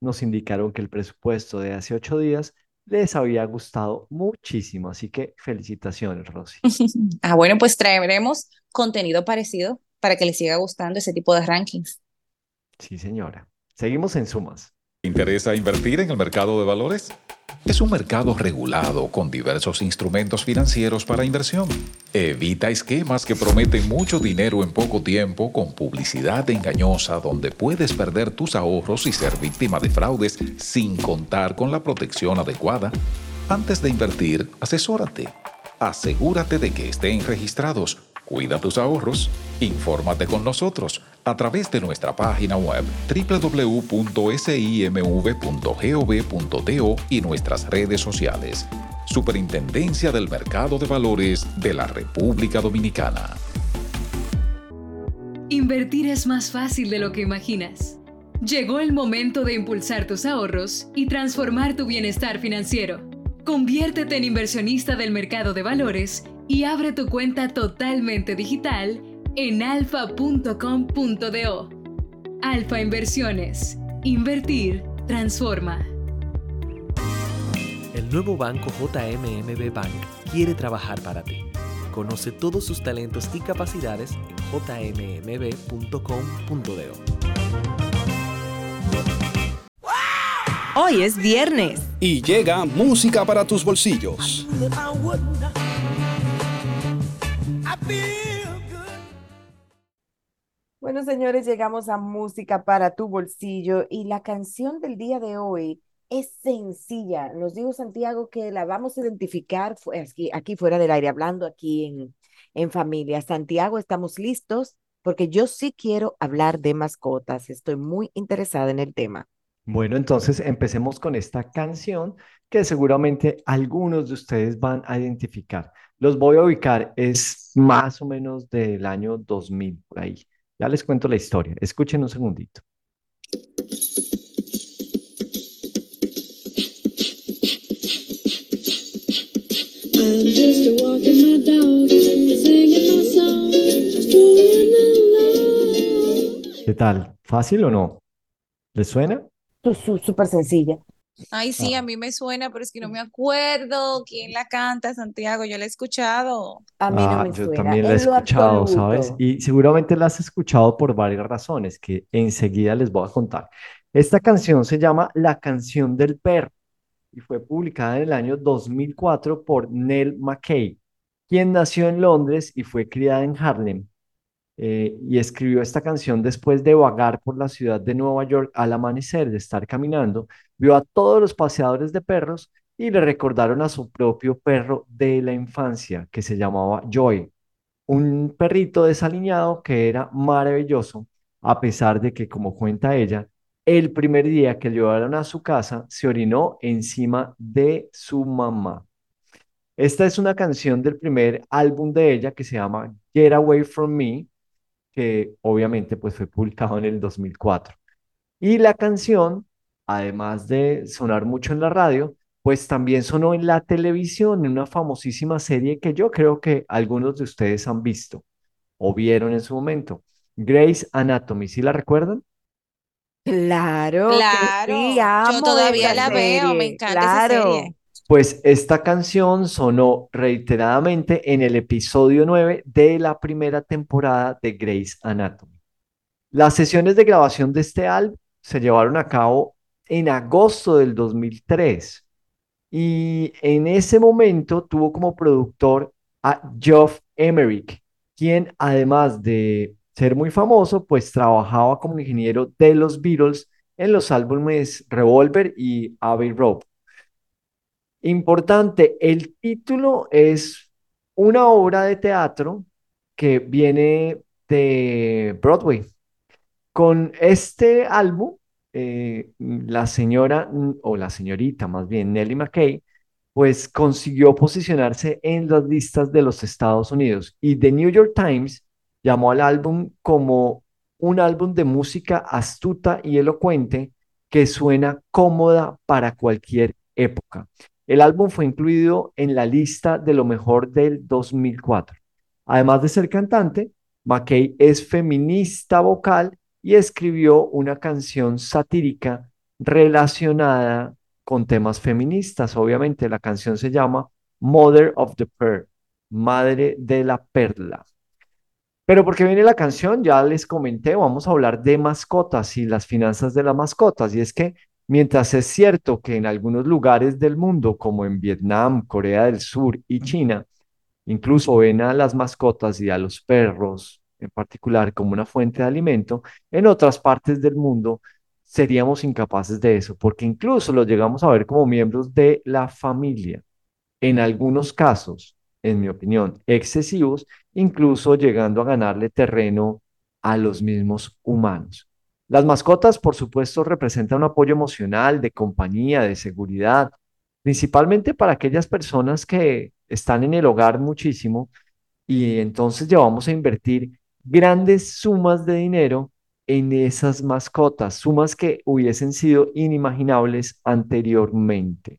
nos indicaron que el presupuesto de hace ocho días les había gustado muchísimo. Así que felicitaciones, Rosy. Ah, bueno, pues traeremos contenido parecido para que les siga gustando ese tipo de rankings. Sí, señora. Seguimos en sumas. ¿Te interesa invertir en el mercado de valores? Es un mercado regulado con diversos instrumentos financieros para inversión. Evita esquemas que prometen mucho dinero en poco tiempo con publicidad engañosa donde puedes perder tus ahorros y ser víctima de fraudes sin contar con la protección adecuada. Antes de invertir, asesórate. Asegúrate de que estén registrados. Cuida tus ahorros. Infórmate con nosotros a través de nuestra página web doble u doble u doble u punto simv punto gov punto do y nuestras redes sociales. Superintendencia del Mercado de Valores de la República Dominicana. Invertir es más fácil de lo que imaginas. Llegó el momento de impulsar tus ahorros y transformar tu bienestar financiero. Conviértete en inversionista del mercado de valores y abre tu cuenta totalmente digital en alfa punto com punto do. Alfa Inversiones. Invertir transforma. El nuevo banco J M M B Bank quiere trabajar para ti. Conoce todos sus talentos y capacidades en j m m b punto com punto do. Hoy es viernes. Y llega música para tus bolsillos. Bueno, señores, llegamos a música para tu bolsillo y la canción del día de hoy es sencilla. Nos dijo Santiago que la vamos a identificar aquí, aquí fuera del aire, hablando aquí en, en familia. Santiago, ¿estamos listos? Porque yo sí quiero hablar de mascotas. Estoy muy interesada en el tema. Bueno, entonces empecemos con esta canción que seguramente algunos de ustedes van a identificar. Los voy a ubicar, es más o menos del año dos mil, por ahí. Ya les cuento la historia. Escuchen un segundito. ¿Qué tal? ¿Fácil o no? ¿Les suena? Súper sencilla. Ay, sí, Ah. a mí me suena, pero es que no me acuerdo quién la canta, Santiago. Yo la he escuchado. A mí no Ah, me yo suena. también la he En lo escuchado, ¿sabes? absoluto. Y seguramente la has escuchado por varias razones que enseguida les voy a contar. Esta canción se llama La canción del perro y fue publicada en el año dos mil cuatro por Nell McKay, quien nació en Londres y fue criada en Harlem. Eh, y escribió esta canción después de vagar por la ciudad de Nueva York al amanecer, de estar caminando, vio a todos los paseadores de perros y le recordaron a su propio perro de la infancia, que se llamaba Joy, un perrito desaliñado que era maravilloso, a pesar de que, como cuenta ella, el primer día que llevaron a su casa se orinó encima de su mamá. Esta es una canción del primer álbum de ella que se llama Get Away From Me, que obviamente pues fue publicado en el dos mil cuatro. Y la canción, además de sonar mucho en la radio, pues también sonó en la televisión, en una famosísima serie que yo creo que algunos de ustedes han visto o vieron en su momento, Grey's Anatomy. ¿Sí la recuerdan? Claro, que Claro, sí, yo amo todavía esa la veo, me serie. encanta esa Claro. serie. Pues esta canción sonó reiteradamente en el episodio nueve de la primera temporada de Grey's Anatomy. Las sesiones de grabación de este álbum se llevaron a cabo en agosto del dos mil tres y en ese momento tuvo como productor a Geoff Emerick, quien además de ser muy famoso, pues trabajaba como ingeniero de los Beatles en los álbumes Revolver y Abbey Road. Importante, el título es una obra de teatro que viene de Broadway. Con este álbum, eh, la señora, mm, o la señorita más bien, Nellie McKay, pues consiguió posicionarse en las listas de los Estados Unidos y The New York Times llamó al álbum como un álbum de música astuta y elocuente que suena cómoda para cualquier época. El álbum fue incluido en la lista de lo mejor del dos mil cuatro. Además de ser cantante, McKay es feminista vocal y escribió una canción satírica relacionada con temas feministas. Obviamente la canción se llama Mother of the Pearl, Madre de la Perla. Pero porque viene la canción, ya les comenté, vamos a hablar de mascotas y las finanzas de las mascotas. Y es que mientras es cierto que en algunos lugares del mundo, como en Vietnam, Corea del Sur y China, incluso ven a las mascotas y a los perros en particular como una fuente de alimento, en otras partes del mundo seríamos incapaces de eso, porque incluso los llegamos a ver como miembros de la familia. En algunos casos, en mi opinión, excesivos, incluso llegando a ganarle terreno a los mismos humanos. Las mascotas, por supuesto, representan un apoyo emocional, de compañía, de seguridad, principalmente para aquellas personas que están en el hogar muchísimo y entonces llevamos a invertir grandes sumas de dinero en esas mascotas, sumas que hubiesen sido inimaginables anteriormente.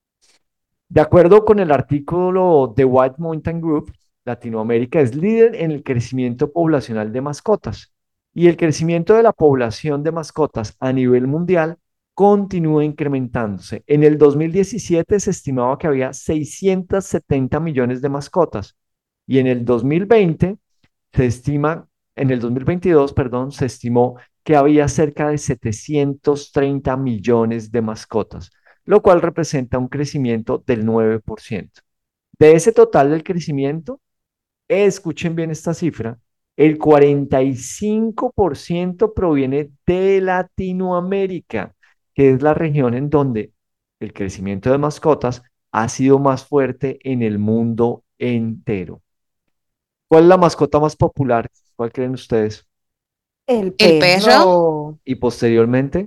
De acuerdo con el artículo de White Mountain Group, Latinoamérica es líder en el crecimiento poblacional de mascotas y el crecimiento de la población de mascotas a nivel mundial continúa incrementándose. En el dos mil diecisiete se estimaba que había seiscientos setenta millones de mascotas y en el dos mil veinte se estima, en el dos mil veintidós, perdón, se estimó que había cerca de setecientos treinta millones de mascotas, lo cual representa un crecimiento del nueve por ciento. De ese total del crecimiento, escuchen bien esta cifra, el cuarenta y cinco por ciento proviene de Latinoamérica, que es la región en donde el crecimiento de mascotas ha sido más fuerte en el mundo entero. ¿Cuál es la mascota más popular? ¿Cuál creen ustedes? El ¿El perro. perro? Y posteriormente,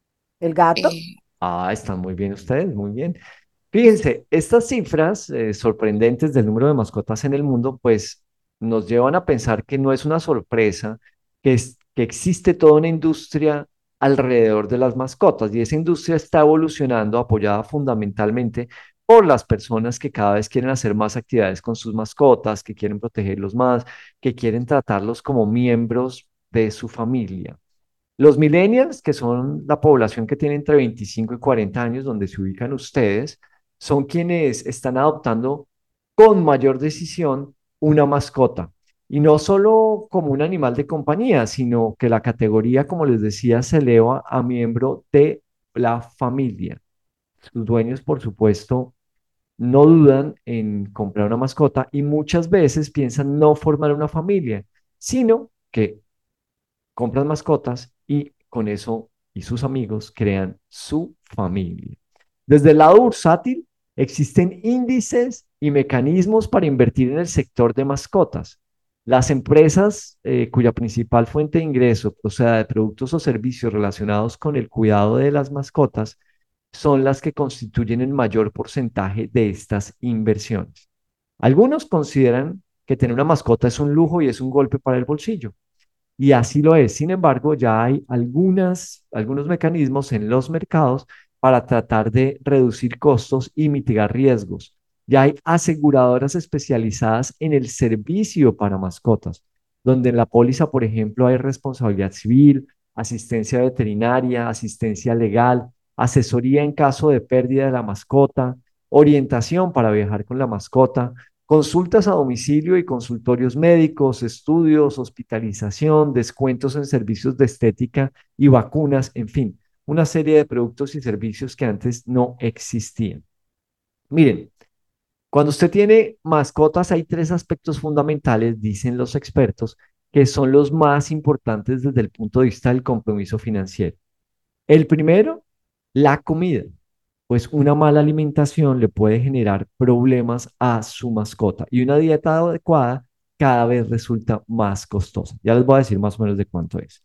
El gato. Eh, ah, están muy bien ustedes, muy bien. Fíjense, estas cifras eh, sorprendentes del número de mascotas en el mundo, pues nos llevan a pensar que no es una sorpresa, que, es, que existe toda una industria alrededor de las mascotas y esa industria está evolucionando apoyada fundamentalmente por las personas que cada vez quieren hacer más actividades con sus mascotas, que quieren protegerlos más, que quieren tratarlos como miembros de su familia. Los millennials, que son la población que tiene entre veinticinco y cuarenta años, donde se ubican ustedes, son quienes están adoptando con mayor decisión una mascota. Y no solo como un animal de compañía, sino que la categoría, como les decía, se eleva a miembro de la familia. Sus dueños, por supuesto, no dudan en comprar una mascota y muchas veces piensan no formar una familia, sino que compran mascotas y con eso y sus amigos crean su familia. Desde el lado bursátil, existen índices y mecanismos para invertir en el sector de mascotas. Las empresas eh, cuya principal fuente de ingreso proceda de productos o servicios relacionados con el cuidado de las mascotas son las que constituyen el mayor porcentaje de estas inversiones. Algunos consideran que tener una mascota es un lujo y es un golpe para el bolsillo. Y así lo es. Sin embargo, ya hay algunas, algunos mecanismos en los mercados para tratar de reducir costos y mitigar riesgos. Ya hay aseguradoras especializadas en el servicio para mascotas, donde en la póliza, por ejemplo, hay responsabilidad civil, asistencia veterinaria, asistencia legal, asesoría en caso de pérdida de la mascota, orientación para viajar con la mascota, consultas a domicilio y consultorios médicos, estudios, hospitalización, descuentos en servicios de estética y vacunas, en fin, una serie de productos y servicios que antes no existían. Miren, cuando usted tiene mascotas hay tres aspectos fundamentales, dicen los expertos, que son los más importantes desde el punto de vista del compromiso financiero. El primero, la comida. Pues una mala alimentación le puede generar problemas a su mascota y una dieta adecuada cada vez resulta más costosa. Ya les voy a decir más o menos de cuánto es.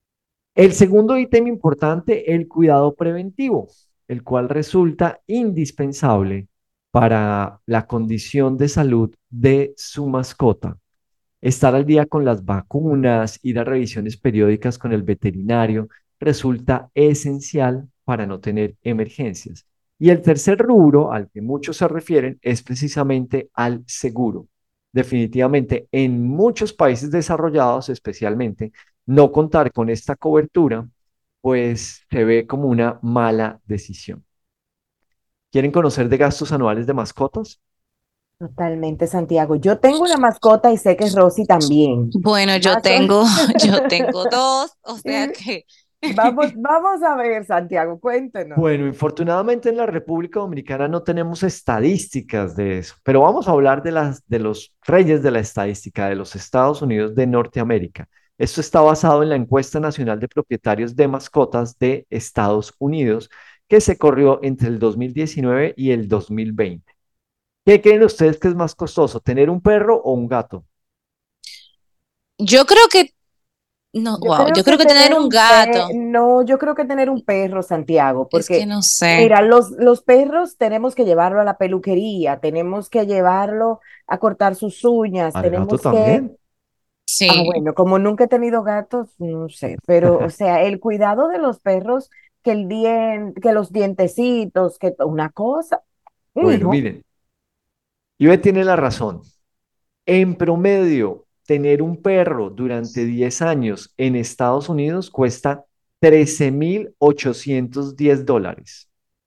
El segundo ítem importante, el cuidado preventivo, el cual resulta indispensable para la condición de salud de su mascota. Estar al día con las vacunas, ir a revisiones periódicas con el veterinario, resulta esencial para no tener emergencias. Y el tercer rubro al que muchos se refieren es precisamente al seguro. Definitivamente, en muchos países desarrollados, especialmente, no contar con esta cobertura pues se ve como una mala decisión. ¿Quieren conocer de gastos anuales de mascotas? Totalmente, Santiago. Yo tengo una mascota y sé que Rosy también. Bueno, yo Más o- tengo, yo tengo dos, o sea Y que Vamos, vamos a ver, Santiago, cuéntenos. Bueno, infortunadamente en la República Dominicana no tenemos estadísticas de eso, pero vamos a hablar de las, de los reyes de la estadística de los Estados Unidos de Norteamérica. Esto está basado en la encuesta nacional de propietarios de mascotas de Estados Unidos que se corrió entre el dos mil diecinueve y el dos mil veinte. ¿Qué creen ustedes que es más costoso, tener un perro o un gato? yo creo que, no, Yo wow, creo yo que creo que tener un un gato, pe- no, yo creo que tener un perro, Santiago, es que porque no sé. mira, los, los perros tenemos que llevarlo a la peluquería, tenemos que llevarlo a cortar sus uñas, Al gato tenemos que, también. ah, Sí, bueno, como nunca he tenido gatos, no sé, pero o sea, el cuidado de los perros, que el dien, que los dientecitos, que to- una cosa, uy, Bueno, no. miren, Ibe tiene la razón. En promedio, tener un perro durante diez años en Estados Unidos cuesta trece mil ochocientos diez dólares,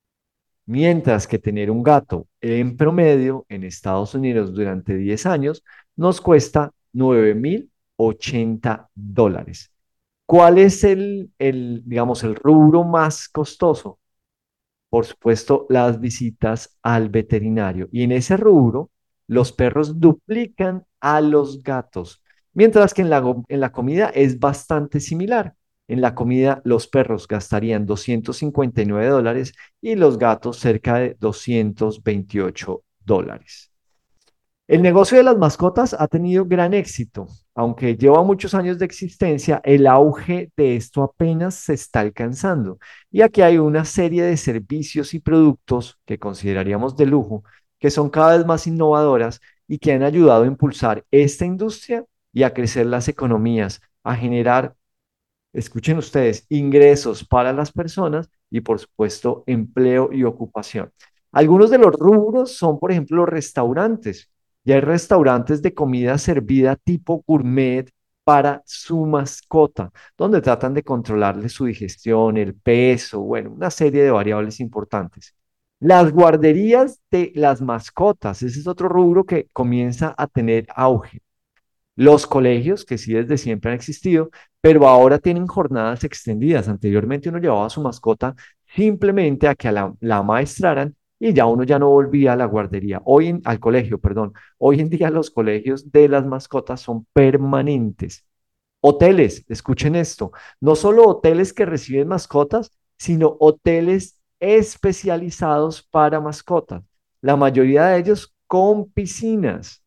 mientras que tener un gato en promedio en Estados Unidos durante diez años nos cuesta nueve mil ochenta dólares. ¿Cuál es el, el, digamos, el rubro más costoso? Por supuesto, las visitas al veterinario. Y en ese rubro, los perros duplican a los gatos, mientras que en la, go- en la comida es bastante similar. En la comida, los perros gastarían doscientos cincuenta y nueve dólares y los gatos cerca de doscientos veintiocho dólares. El negocio de las mascotas ha tenido gran éxito. Aunque lleva muchos años de existencia, el auge de esto apenas se está alcanzando. Y aquí hay una serie de servicios y productos que consideraríamos de lujo, que son cada vez más innovadoras y que han ayudado a impulsar esta industria y a crecer las economías, a generar, escuchen ustedes, ingresos para las personas y, por supuesto, empleo y ocupación. Algunos de los rubros son, por ejemplo, los restaurantes. Ya hay restaurantes de comida servida tipo gourmet para su mascota, donde tratan de controlarle su digestión, el peso, bueno, una serie de variables importantes. Las guarderías de las mascotas, ese es otro rubro que comienza a tener auge. Los colegios, que sí desde siempre han existido, pero ahora tienen jornadas extendidas. Anteriormente uno llevaba a su mascota simplemente a que la, la maestraran y ya uno ya no volvía a la guardería, hoy en, al colegio, perdón. Hoy en día los colegios de las mascotas son permanentes. Hoteles, escuchen esto, no solo hoteles que reciben mascotas, sino hoteles especializados para mascotas. La mayoría de ellos con piscinas,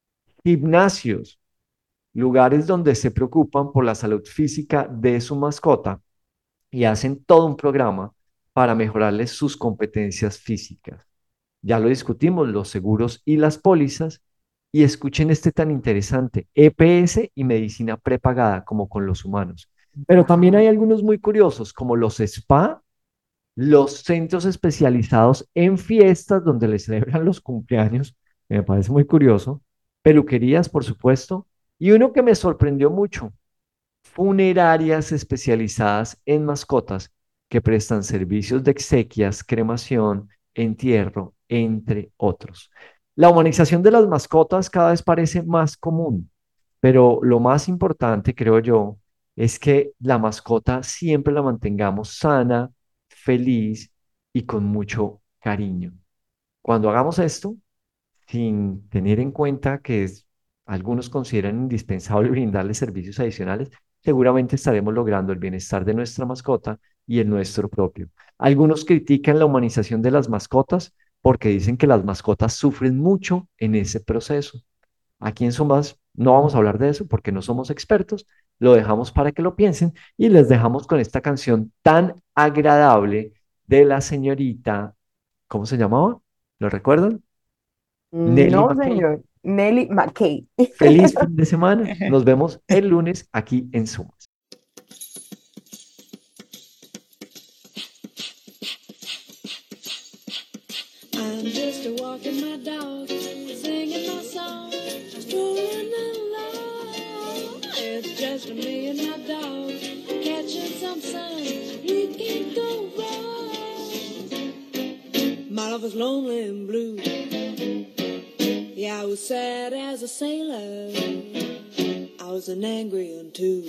gimnasios, lugares donde se preocupan por la salud física de su mascota y hacen todo un programa para mejorarles sus competencias físicas. Ya lo discutimos, los seguros y las pólizas. Y escuchen este tan interesante, E P S y medicina prepagada como con los humanos. Pero también hay algunos muy curiosos, como los spa, los centros especializados en fiestas donde les celebran los cumpleaños, que me parece muy curioso, peluquerías, por supuesto, y uno que me sorprendió mucho, funerarias especializadas en mascotas que prestan servicios de exequias, cremación, entierro, entre otros. La humanización de las mascotas cada vez parece más común, pero lo más importante, creo yo, es que la mascota siempre la mantengamos sana, feliz y con mucho cariño. Cuando hagamos esto, sin tener en cuenta que es- algunos consideran indispensable brindarle servicios adicionales, seguramente estaremos logrando el bienestar de nuestra mascota y el nuestro propio. Algunos critican la humanización de las mascotas porque dicen que las mascotas sufren mucho en ese proceso. Aquí en Somas no vamos a hablar de eso porque no somos expertos, lo dejamos para que lo piensen y les dejamos con esta canción tan agradable de la señorita, ¿cómo se llamaba? ¿Lo recuerdan? Nelly No, McKay. señor. Nelly McKay. Feliz fin de semana. Nos vemos el lunes aquí en Sumas. I'm just a walking my dog, singing my song, strolling along. It's just me and my dog, catching catching some sun. We can't go wrong. My love was lonely and blue. Yeah, I was sad as a sailor. I was an angry one too.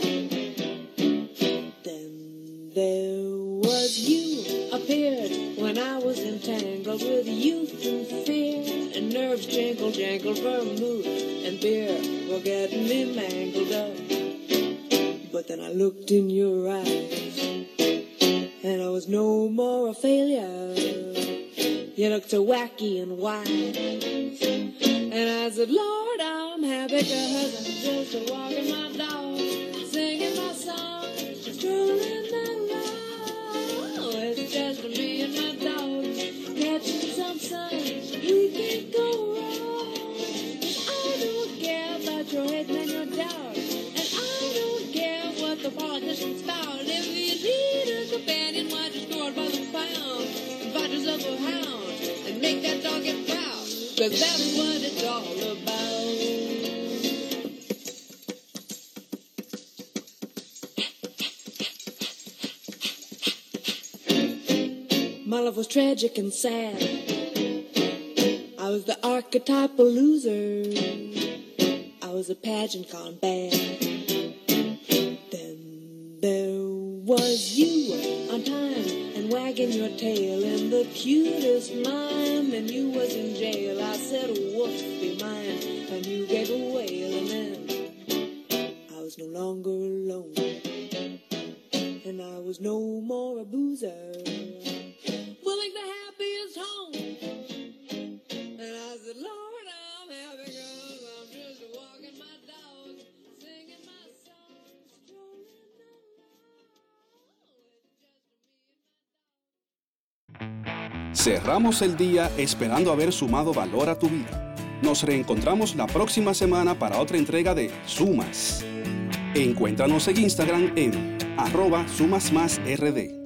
Then there was you appeared when I was entangled with youth and fear, and nerves jangled, jangled, vermouth and beer were getting me mangled up. But then I looked in your eyes, and I was no more a failure. You looked so wacky and wise, and I said, Lord, I'm happy because I'm just a walking my dog, singing my song, strolling along. It's just me and my dog, catching some sun. We can't go wrong. I don't care about your head and your dog, and I don't care what the politicians spout. If you need a companion, why just go by the pound, invite us up a hound, and make that dog get proud, 'cause that's what it's all about. My love was tragic and sad. I was the archetypal loser. I was a pageant gone bad. Then there was you on time and wagging your tail in the cutest mime, and you was in jail. I said, woof, be mine, and you gave a wail, and then I was no longer alone, and I was no more a boozer. Willing the happiest home, and I said, Lord, I'm happy 'cause I'm just walking my dog, singing my song, strolling along. Cerramos el día esperando haber sumado valor a tu vida. Nos reencontramos la próxima semana para otra entrega de Sumas. Encuéntranos en Instagram en arroba sumasmásrd.